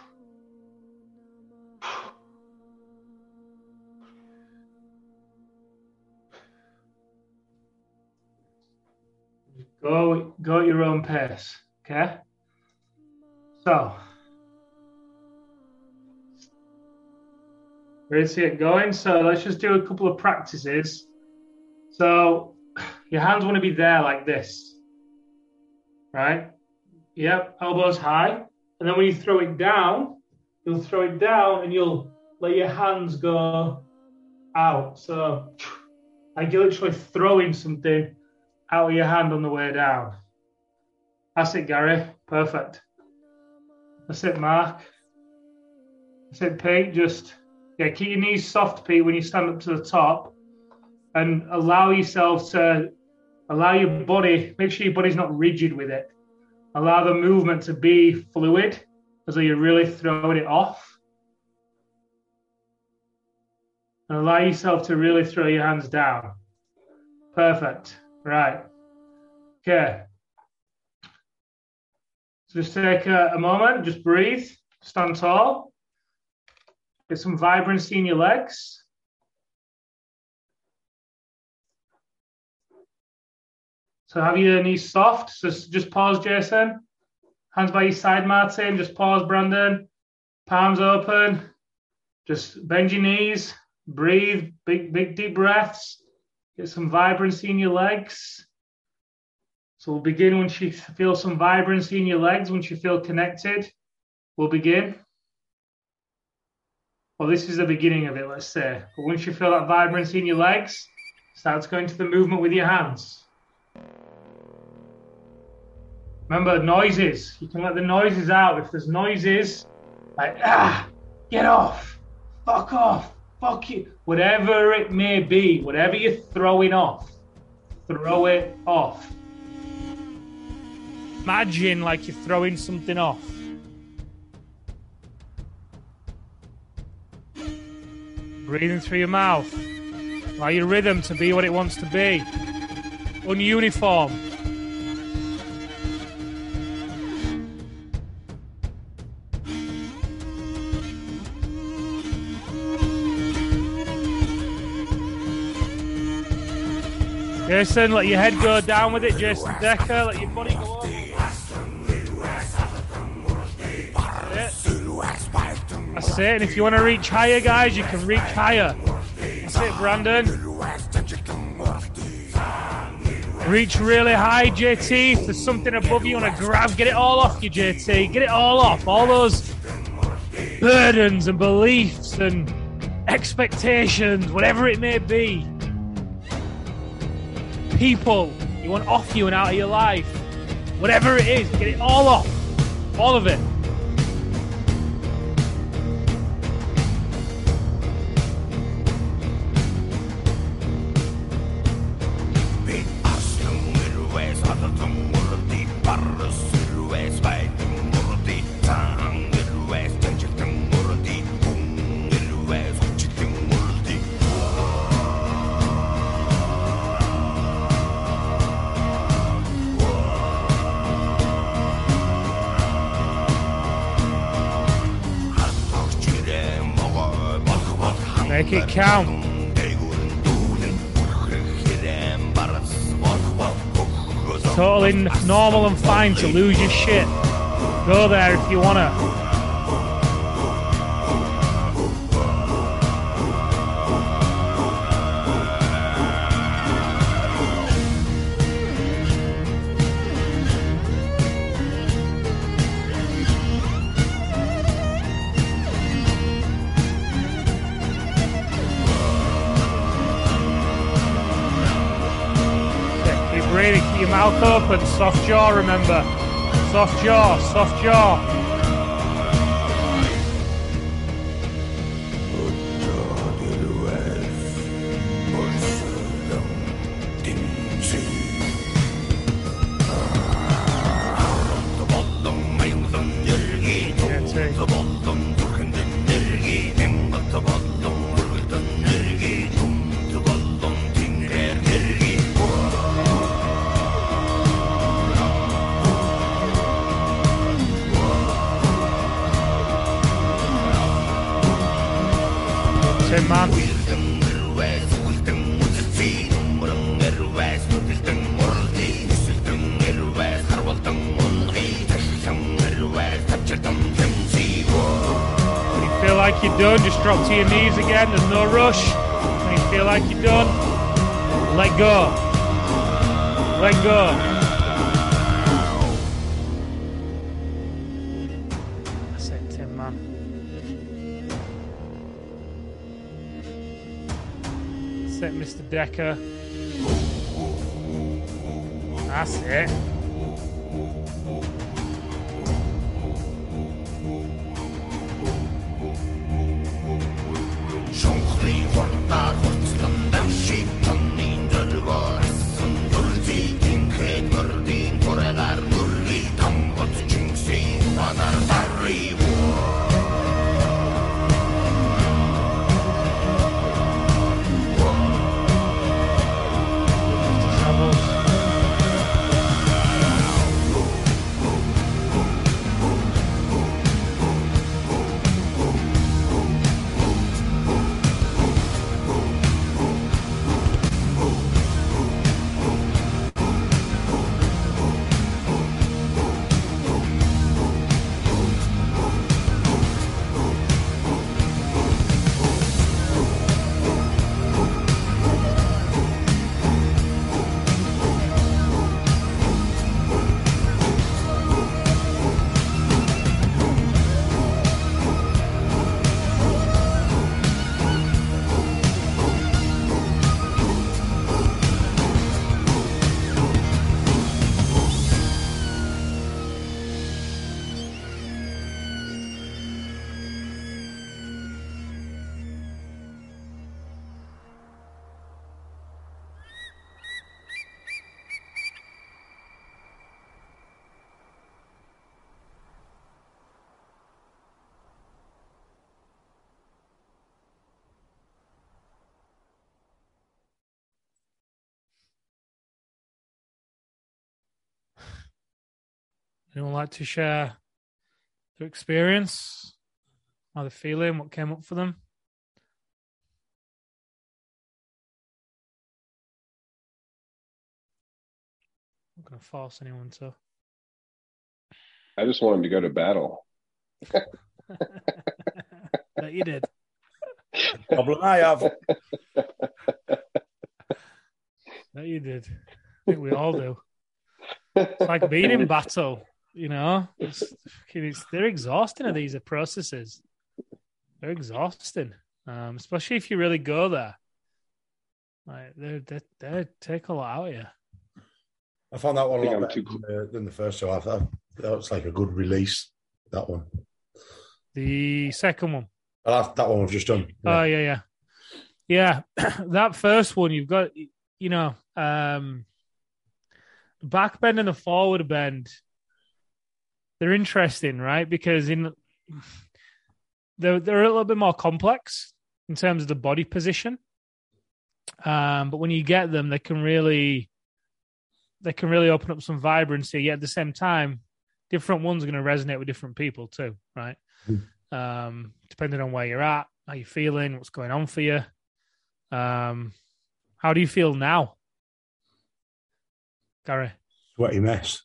Go at your own pace, okay? So, ready to see it going? So let's just do a couple of practices. So your hands want to be there like this, right? Yep, elbows high. And then when you throw it down, you'll throw it down and you'll let your hands go out. So like you're literally throwing something out of your hand on the way down. That's it, Gary. Perfect. That's it, Mark. That's it, Pete. Just, keep your knees soft, Pete, when you stand up to the top, and allow yourself to, allow your body, make sure your body's not rigid with it. Allow the movement to be fluid, as though you're really throwing it off. And allow yourself to really throw your hands down. Perfect. Right. Okay. So just take a moment, just breathe, stand tall. Get some vibrancy in your legs. So have your knees soft. So just pause, Jason. Hands by your side, Martin. Just pause, Brandon. Palms open. Just bend your knees. Breathe. Big, deep breaths. Get some vibrancy in your legs. So we'll begin once you feel some vibrancy in your legs, once you feel connected. We'll begin. Well, this is the beginning of it, let's say. But once you feel that vibrancy in your legs, start to go into the movement with your hands. Remember, noises. You can let the noises out. If there's noises, like, get off, fuck off, fuck you. Whatever it may be, whatever you're throwing off, throw it off. Imagine like you're throwing something off. Breathing through your mouth. Allow your rhythm to be what it wants to be. Ununiform. Jason, let your head go down with it. Jason Decker, let your body go up. That's it. And if you want to reach higher, guys, you can reach higher. That's it, Brandon. Reach really high, JT. If there's something above you want to grab, get it all off you, JT. Get it all off. All those burdens and beliefs and expectations, whatever it may be. People you want off you and out of your life. Whatever it is, get it all off. All of it. Make it count. Totally normal and fine to lose your shit. Go there if you wanna. Keep your mouth open, soft jaw, remember. Soft jaw, soft jaw. Man. When you feel like you're done, just drop to your knees again. There's no rush. When you feel like you're done, let go. Let go. That's it, Tim, man. Mr. Decker. That's it. Anyone like to share their experience? How they're feeling? What came up for them? I'm not going to force anyone to. I just want him to go to battle. Bet you did. Problem I have. Bet you did. I think we all do. It's like being in battle, you know. They're exhausting. These are processes. They're exhausting, especially if you really go there. Like they take a lot out of you. I found that one a lot better than the first show. I thought that was like a good release. That one. The second one. That one we've just done. Yeah. Oh yeah. That first one you've got, you know, back bend and the forward bend. They're interesting, right? Because they're a little bit more complex in terms of the body position. But when you get them, they can really open up some vibrancy. Yet at the same time, different ones are going to resonate with different people too, right? Depending on where you're at, how you're feeling, what's going on for you. How do you feel now, Gary? Sweaty mess.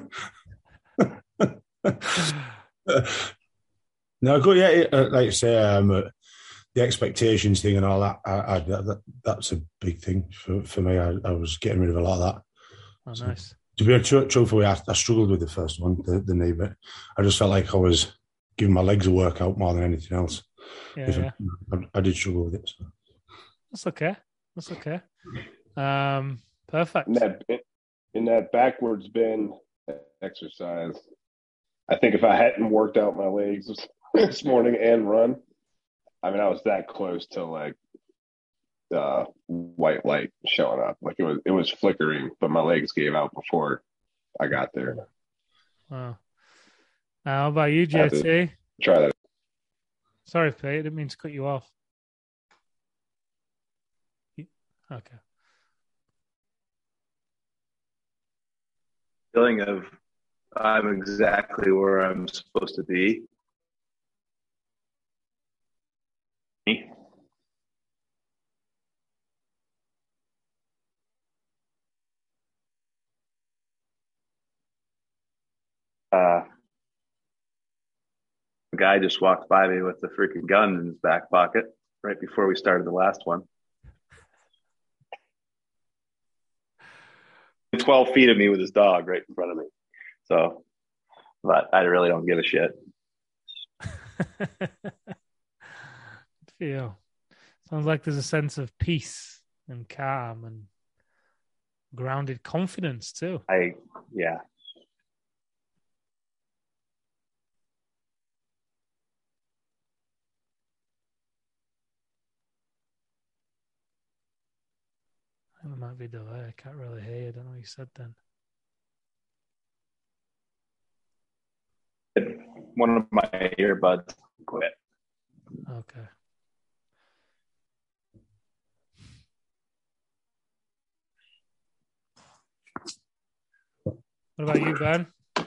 No, good. Yeah, like you say, the expectations thing and all that. That's a big thing for me. I was getting rid of a lot of that. Oh, so, nice. To be truthful, I struggled with the first one, the knee bit. I just felt like I was giving my legs a workout more than anything else. Yeah. I did struggle with it. So. That's okay. Perfect. In that backwards bend exercise, I think if I hadn't worked out my legs this morning and run, I mean, I was that close to like white light showing up. Like it was flickering, but my legs gave out before I got there. Wow. How about you, JT? Try that. Sorry, Pete. I didn't mean to cut you off. Okay. Feeling of I'm exactly where I'm supposed to be. A guy just walked by me with the freaking gun in his back pocket right before we started the last one. 12 feet of me with his dog right in front of me. So, but I really don't give a shit. Feel. Sounds like there's a sense of peace and calm and grounded confidence too. Yeah. I think there might be a delay. I can't really hear you. I don't know what you said then. One of my earbuds quit. Okay. What about you, Ben?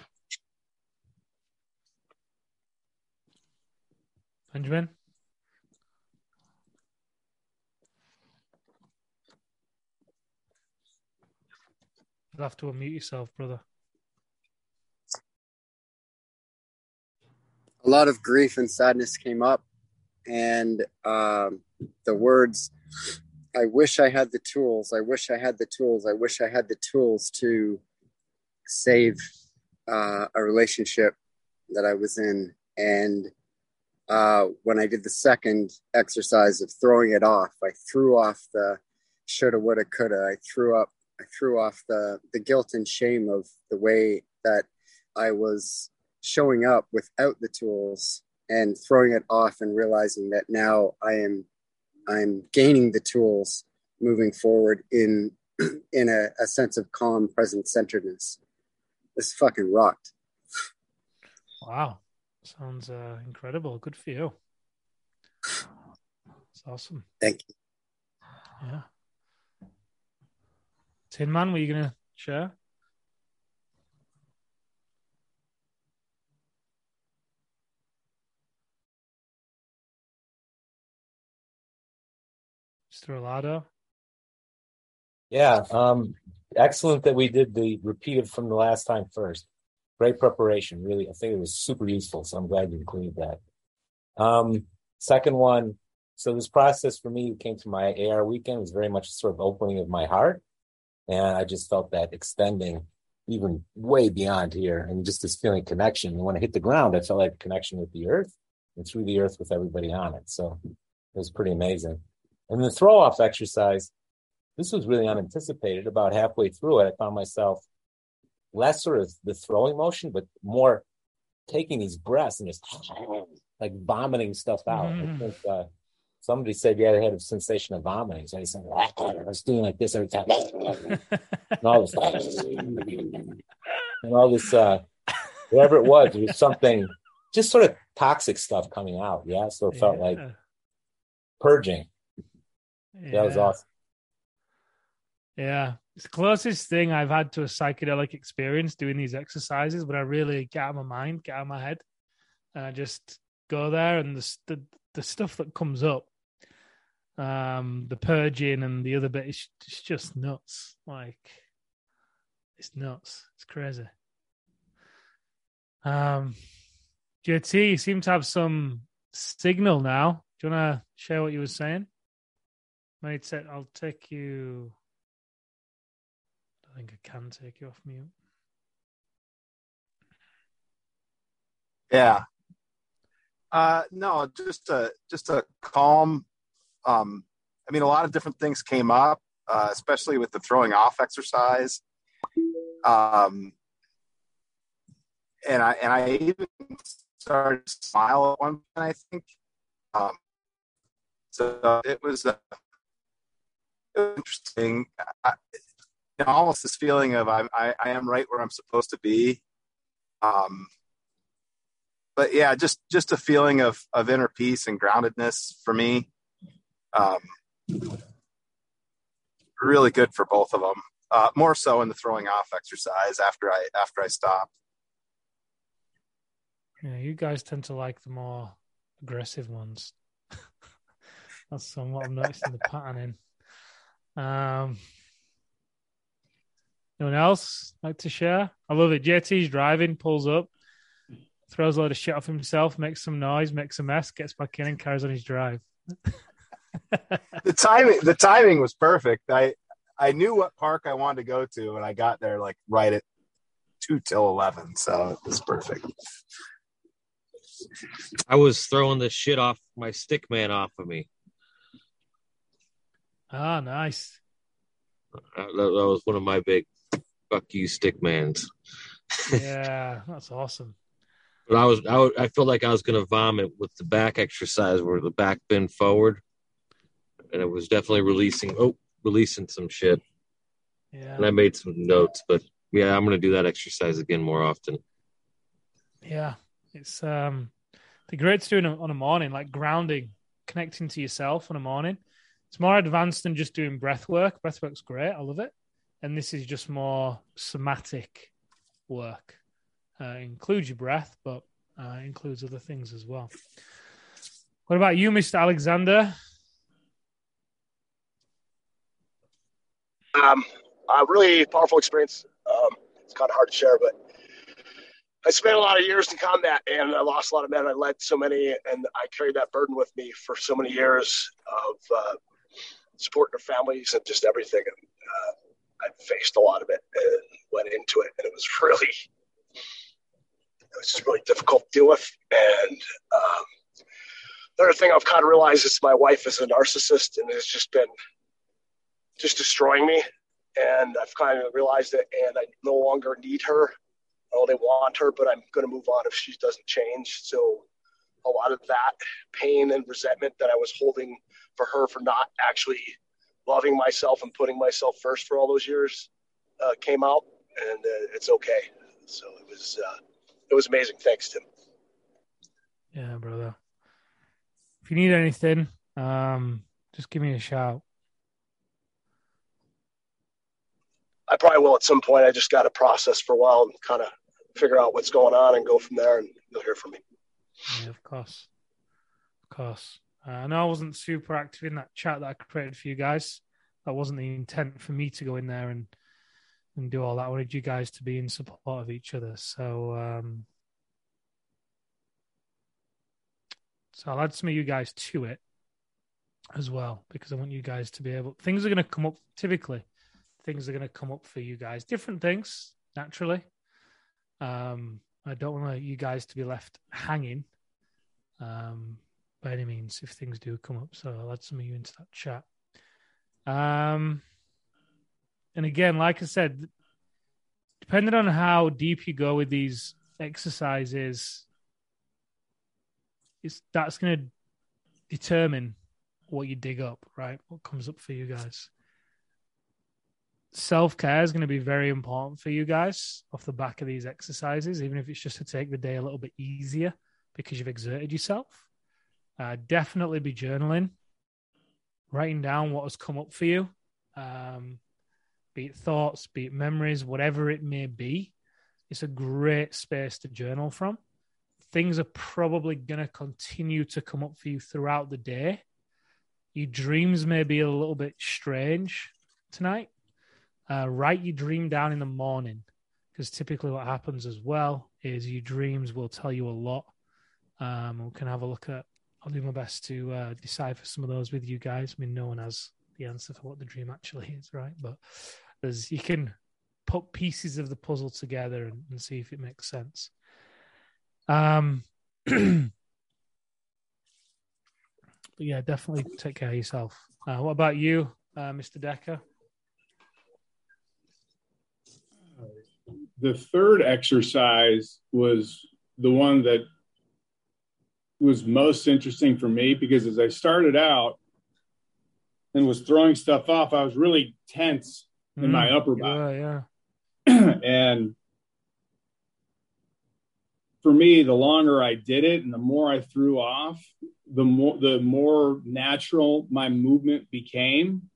Benjamin? You'll have to unmute yourself, brother. A lot of grief and sadness came up, and the words, I wish I had the tools. I wish I had the tools. I wish I had the tools to save a relationship that I was in. And when I did the second exercise of throwing it off, I threw off the shoulda, woulda, coulda. I threw off the guilt and shame of the way that I was showing up without the tools, and throwing it off and realizing that now I'm gaining the tools moving forward in a sense of calm, present centeredness. This fucking rocked. Wow. Sounds incredible. Good for you. It's awesome. Thank you. Yeah. Tin Man, were you going to share? Mr. Alado? Yeah, excellent that we did the repeated from the last time first. Great preparation, really. I think it was super useful, so I'm glad you included that. Second one, so this process for me came to my AR weekend was very much sort of opening of my heart, and I just felt that extending even way beyond here, and just this feeling of connection. And when I hit the ground, I felt like a connection with the earth and through the earth with everybody on it. So it was pretty amazing. And the throw-off exercise, this was really unanticipated. About halfway through it, I found myself less sort of the throwing motion, but more taking these breaths and just like vomiting stuff out. I think somebody said, yeah, they had a sensation of vomiting. So I said, I was doing like this every time. And all this, whatever it was something, just sort of toxic stuff coming out. Yeah. So it felt like purging. Yeah. That was awesome. Yeah. It's the closest thing I've had to a psychedelic experience doing these exercises, but I really get out of my mind, get out of my head, and I just go there, and the stuff that comes up, the purging and the other bit, it's just nuts. Like, it's nuts. It's crazy. JT, you seem to have some signal now. Do you want to share what you were saying? I'll take you. I think I can take you off mute. Yeah. No, just a calm. I mean, a lot of different things came up, especially with the throwing off exercise. And I even started to smile at one point, I think. So it was interesting. Almost this feeling of I am right where I'm supposed to be. But yeah, just a feeling of inner peace and groundedness for me. Really good for both of them. More so in the throwing off exercise after I stopped. Yeah, you guys tend to like the more aggressive ones. That's somewhat I'm noticing the pattern in. Anyone else like to share? I love it. JT's driving, pulls up, throws a load of shit off himself, makes some noise, makes a mess, gets back in and carries on his drive. The timing was perfect. I knew what park I wanted to go to, and I got there like right at 2 till 11, so it was perfect. I was throwing the shit off my stick man off of me. Ah, nice. That was one of my big fuck you stick mans. Yeah, that's awesome. But I felt like I was going to vomit with the back exercise where the back bend forward, and it was definitely releasing some shit. Yeah. And I made some notes, but yeah, I'm going to do that exercise again more often. Yeah, it's the great to do on a morning, like grounding, connecting to yourself on a morning. It's more advanced than just doing breath work. Breath work's great. I love it. And this is just more somatic work. Includes your breath, but includes other things as well. What about you, Mr. Alexander? A really powerful experience. It's kind of hard to share, but I spent a lot of years in combat, and I lost a lot of men. I led so many, and I carried that burden with me for so many years of supporting their families and just everything. And I faced a lot of it and went into it, and it was just really difficult to deal with. And the other thing I've kind of realized is my wife is a narcissist, and it's just been destroying me. And I've kind of realized it, and I no longer need her. Oh, they want her, but I'm going to move on if she doesn't change. So a lot of that pain and resentment that I was holding for her for not actually loving myself and putting myself first for all those years came out, and it's okay. So it was amazing. Thanks, Tim. Yeah, brother. If you need anything, just give me a shout. I probably will at some point. I just got to process for a while and kind of figure out what's going on and go from there, and you'll hear from me. Yeah, of course. Of course. I know I wasn't super active in that chat that I created for you guys. That wasn't the intent for me to go in there and do all that. I wanted you guys to be in support of each other. So I'll add some of you guys to it as well, because I want you guys to be able. Things are going to come up. Typically, things are going to come up for you guys. Different things, naturally. I don't want you guys to be left hanging by any means if things do come up. So I'll add some of you into that chat. And again, like I said, depending on how deep you go with these exercises, that's going to determine what you dig up, right? What comes up for you guys. Self-care is going to be very important for you guys off the back of these exercises, even if it's just to take the day a little bit easier because you've exerted yourself. Definitely be journaling, writing down what has come up for you, be it thoughts, be it memories, whatever it may be. It's a great space to journal from. Things are probably going to continue to come up for you throughout the day. Your dreams may be a little bit strange tonight. Write your dream down in the morning, because typically what happens as well is your dreams will tell you a lot. We can have a look at, I'll do my best to decipher some of those with you guys. I mean, no one has the answer for what the dream actually is, right? But you can put pieces of the puzzle together and see if it makes sense. But yeah, definitely take care of yourself. What about you, Mr. Decker? The third exercise was the one that was most interesting for me, because as I started out and was throwing stuff off, I was really tense in my upper body. Yeah. And for me, the longer I did it and the more I threw off, the more natural my movement became.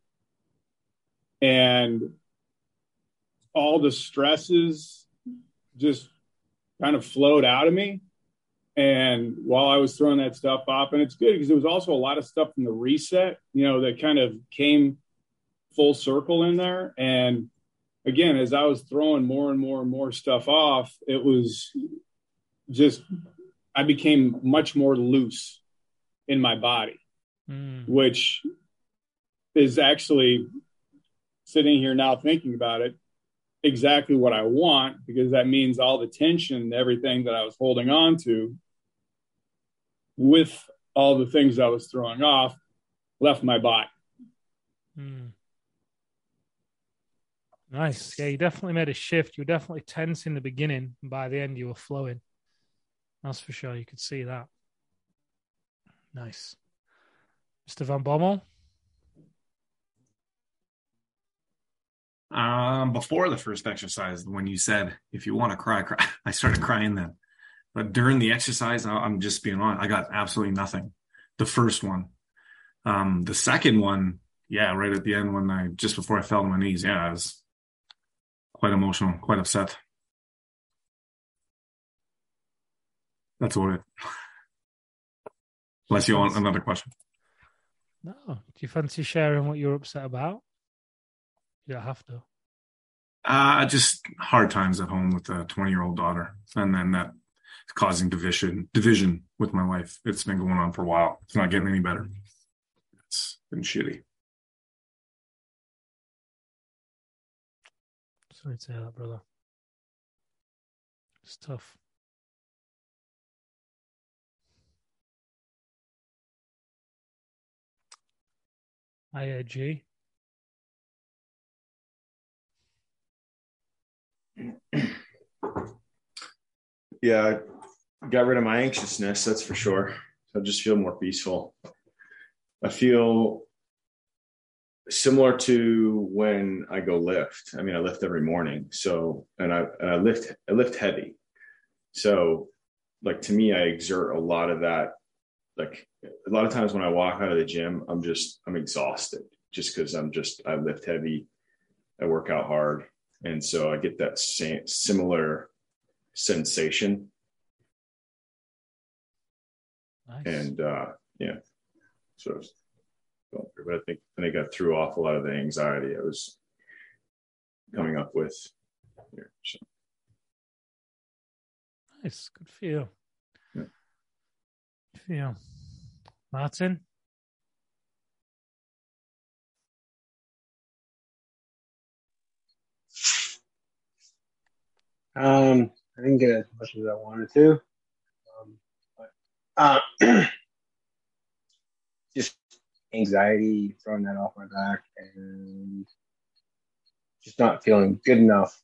And all the stresses just kind of flowed out of me. And while I was throwing that stuff off, and it's good because there was also a lot of stuff from the reset, that kind of came full circle in there. And again, as I was throwing more and more and more stuff off, it was just, I became much more loose in my body, which is actually, sitting here now thinking about it, exactly what I want, because that means all the tension, everything that I was holding on to with all the things I was throwing off left my body. Nice. Yeah, you definitely made a shift. You were definitely tense in the beginning, and by the end you were flowing. That's for sure. You could see that. Nice. Mr. Van Bommel? Before the first exercise, when you said, if you want to cry, I started crying then. But during the exercise, I'm just being honest, I got absolutely nothing. The first one. The second one, yeah, right at the end just before I fell to my knees, yeah, I was quite emotional, quite upset. That's all it. Unless you want another question. No. Do you fancy sharing what you're upset about? You don't have to. Just hard times at home with a 20-year-old daughter, and then that causing division with my wife. It's been going on for a while. It's not getting any better. It's been shitty. Sorry to hear that, brother. It's tough. IAG. Yeah, I got rid of my anxiousness, that's for sure. I just feel more peaceful. I feel similar to when I go lift. I mean, I lift every morning. So, and I lift heavy. So, like, to me, I exert a lot of that. Like, a lot of times when I walk out of the gym, I'm exhausted just because I lift heavy. I work out hard. And so I get that similar sensation. Nice. And yeah. sort of going through. But I think I threw off a lot of the anxiety I was coming up with here. So. Nice. Good for you. Yeah. Good for you. Martin? I didn't get as much as I wanted to. Just anxiety, throwing that off my back, and just not feeling good enough.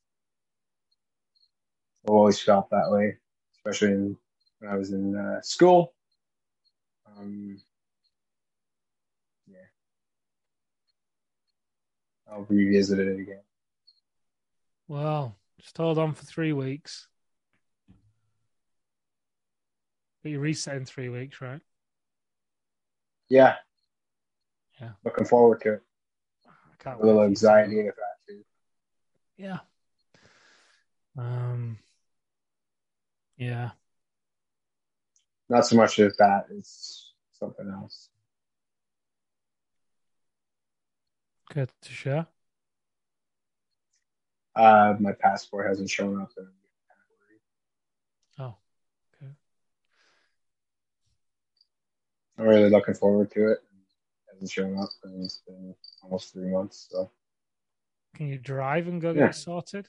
I've always felt that way, especially when I was in school. Yeah, I'll revisit it again. Well, just hold on for 3 weeks. But you reset in 3 weeks, right? Yeah. Yeah. Looking forward to it. Can't a little wait. anxiety if I have to. Yeah. Yeah. Not so much as that, it's something else. Good to share. My passport hasn't shown up. And Oh, okay. I'm really looking forward to it. It hasn't shown up, and it's been almost 3 months. So, Can you drive and go Yeah. get it sorted?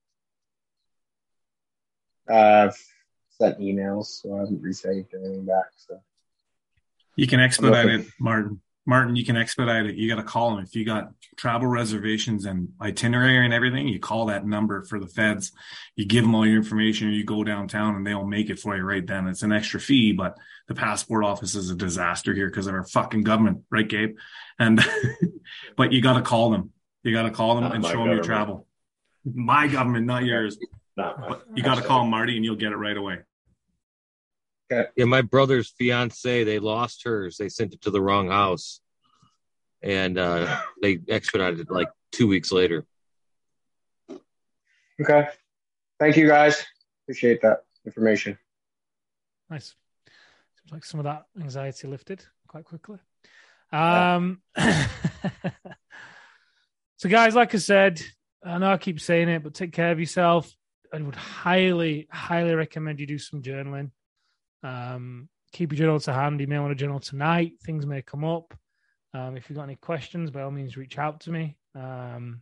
I've sent emails, so I haven't received anything back. So You can expedite I'm it, Martin. Martin, you can expedite it. You got to call them. If you got travel reservations and itinerary and everything, you call that number for the feds. You give them all your information, or you go downtown and they'll make it for you right then. It's an extra fee, but the passport office is a disaster here because of our fucking government, right, Gabe? And but you got to call them. You got to call them Not and my show them your government. travel. My government, not yours. Not my, But you got to call Marty and you'll get it right away. Yeah, my brother's fiance, they lost hers. They sent it to the wrong house. And they expedited it like 2 weeks later. okay. Thank you, guys. Appreciate that information. Nice. Seems like some of that anxiety lifted quite quickly. So, guys, like I said, I know I keep saying it, but take care of yourself. I would highly, highly recommend you do some journaling. Keep your journal to hand. You may want to journal tonight. Things may come up. If you've got any questions, by all means, reach out to me. And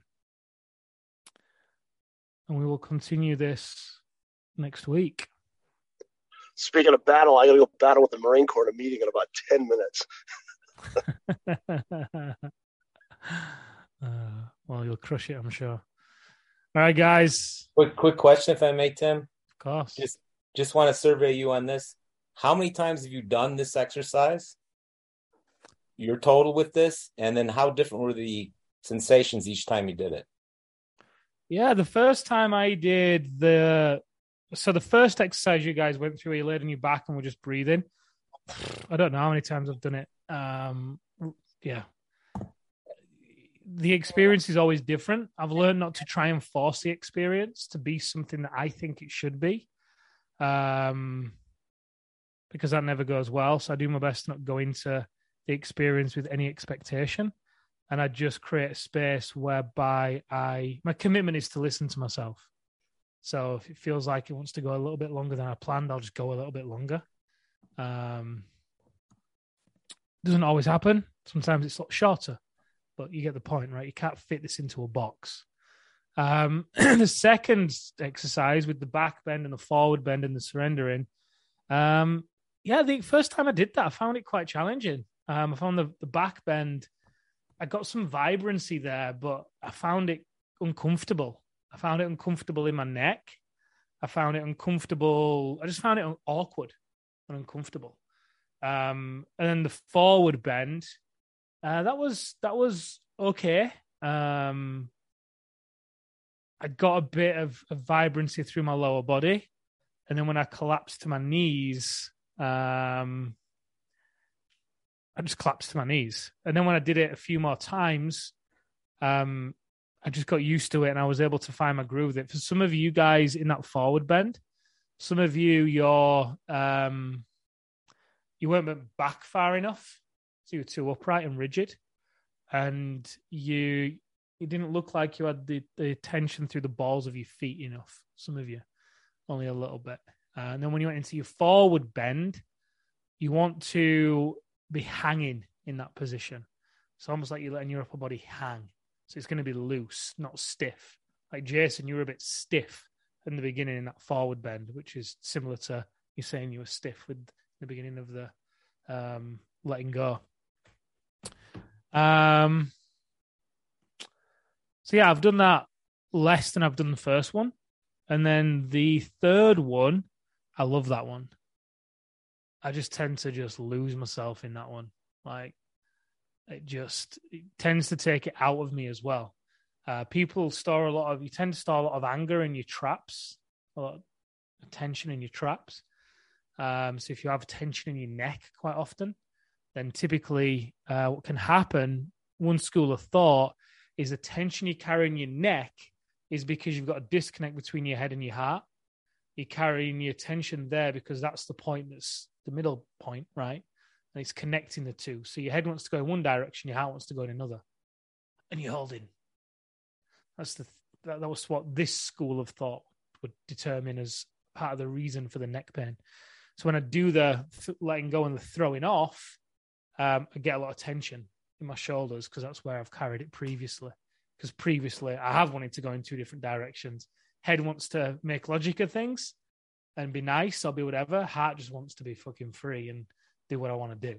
we will continue this next week. Speaking of battle, I got to go battle with the Marine Corps at a meeting in about 10 minutes. Well, you'll crush it, I'm sure. All right, guys. Quick question, if I may, Tim. Of course. Just want to survey you on this. How many times have you done this exercise? Your total with this, and then how different were the sensations each time you did it? Yeah, the first time I did the first exercise you guys went through, where you laid on your back and were just breathing. I don't know how many times I've done it. Yeah. The experience is always different. I've learned not to try and force the experience to be something that I think it should be. Because that never goes well. So I do my best not go into the experience with any expectation. And I just create a space whereby my commitment is to listen to myself. So if it feels like it wants to go a little bit longer than I planned, I'll just go a little bit longer. Doesn't always happen. Sometimes it's a lot shorter, but you get the point, right? You can't fit this into a box. The second exercise with the back bend and the forward bend and the surrendering. The first time I did that, I found it quite challenging. I found the back bend, I got some vibrancy there, but I found it uncomfortable. I found it uncomfortable in my neck. I found it uncomfortable. I just found it awkward and uncomfortable. And then the forward bend, that was okay. I got a bit of vibrancy through my lower body. And then when I collapsed to my knees, I just collapsed to my knees. And then when I did it a few more times, I just got used to it and I was able to find my groove with it. For some of you guys in that forward bend, some of you, you weren't back far enough. So you were too upright and rigid, and you didn't look like you had the tension through the balls of your feet enough. Some of you, only a little bit. And then when you went into your forward bend, you want to be hanging in that position. It's almost like you're letting your upper body hang. So it's going to be loose, not stiff. Like Jason, you were a bit stiff in the beginning in that forward bend, which is similar to you saying you were stiff with the beginning of the letting go. So yeah, I've done that less than I've done the first one. And then the third one, I love that one. I just tend to just lose myself in that one. Like, it tends to take it out of me as well. People you tend to store a lot of anger in your traps, a lot of tension in your traps. So if you have tension in your neck quite often, then typically what can happen, one school of thought, is the tension you carry in your neck is because you've got a disconnect between your head and your heart. You're carrying your tension there because that's the point that's the middle point, right? And it's connecting the two. So your head wants to go in one direction, your heart wants to go in another. And you're holding. That was what this school of thought would determine as part of the reason for the neck pain. So when I do the letting go and the throwing off, I get a lot of tension in my shoulders because that's where I've carried it previously. Because previously I have wanted to go in two different directions. Head wants to make logic of things and be nice or be whatever. Heart just wants to be fucking free and do what I want to do.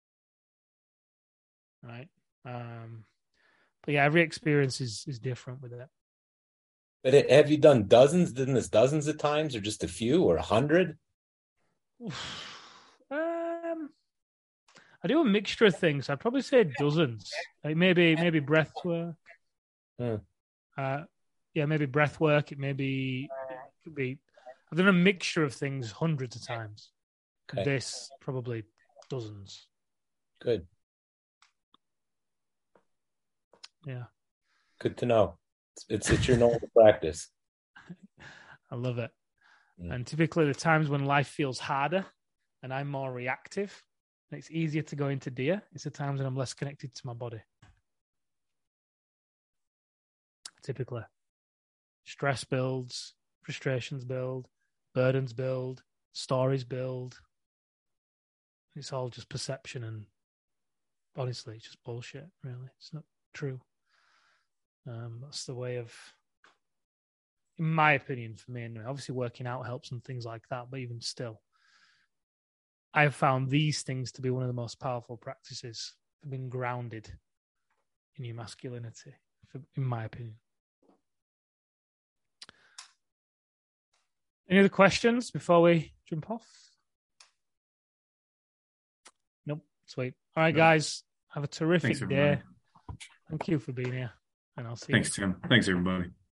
Right? But yeah, every experience is different with it. But have you done dozens of times, or just a few, or 100? I do a mixture of things. I'd probably say dozens. Like maybe breath work. Maybe breath work. It could be. I've done a mixture of things hundreds of times. Okay. This probably dozens. Good. Yeah. Good to know. It's your normal practice. I love it. Yeah. And typically the times when life feels harder and I'm more reactive and it's easier to go into deer, it's the times when I'm less connected to my body. Typically. Stress builds, frustrations build, burdens build, stories build. It's all just perception, and honestly, it's just bullshit, really. It's not true. That's the way of, in my opinion, for me anyway. Obviously, working out helps and things like that, but even still, I've found these things to be one of the most powerful practices for being grounded in your masculinity, in my opinion. Any other questions before we jump off? Nope. Sweet. All right, guys. Have a terrific day. Thank you for being here. And I'll see you. Thanks, Tim. Thanks, everybody.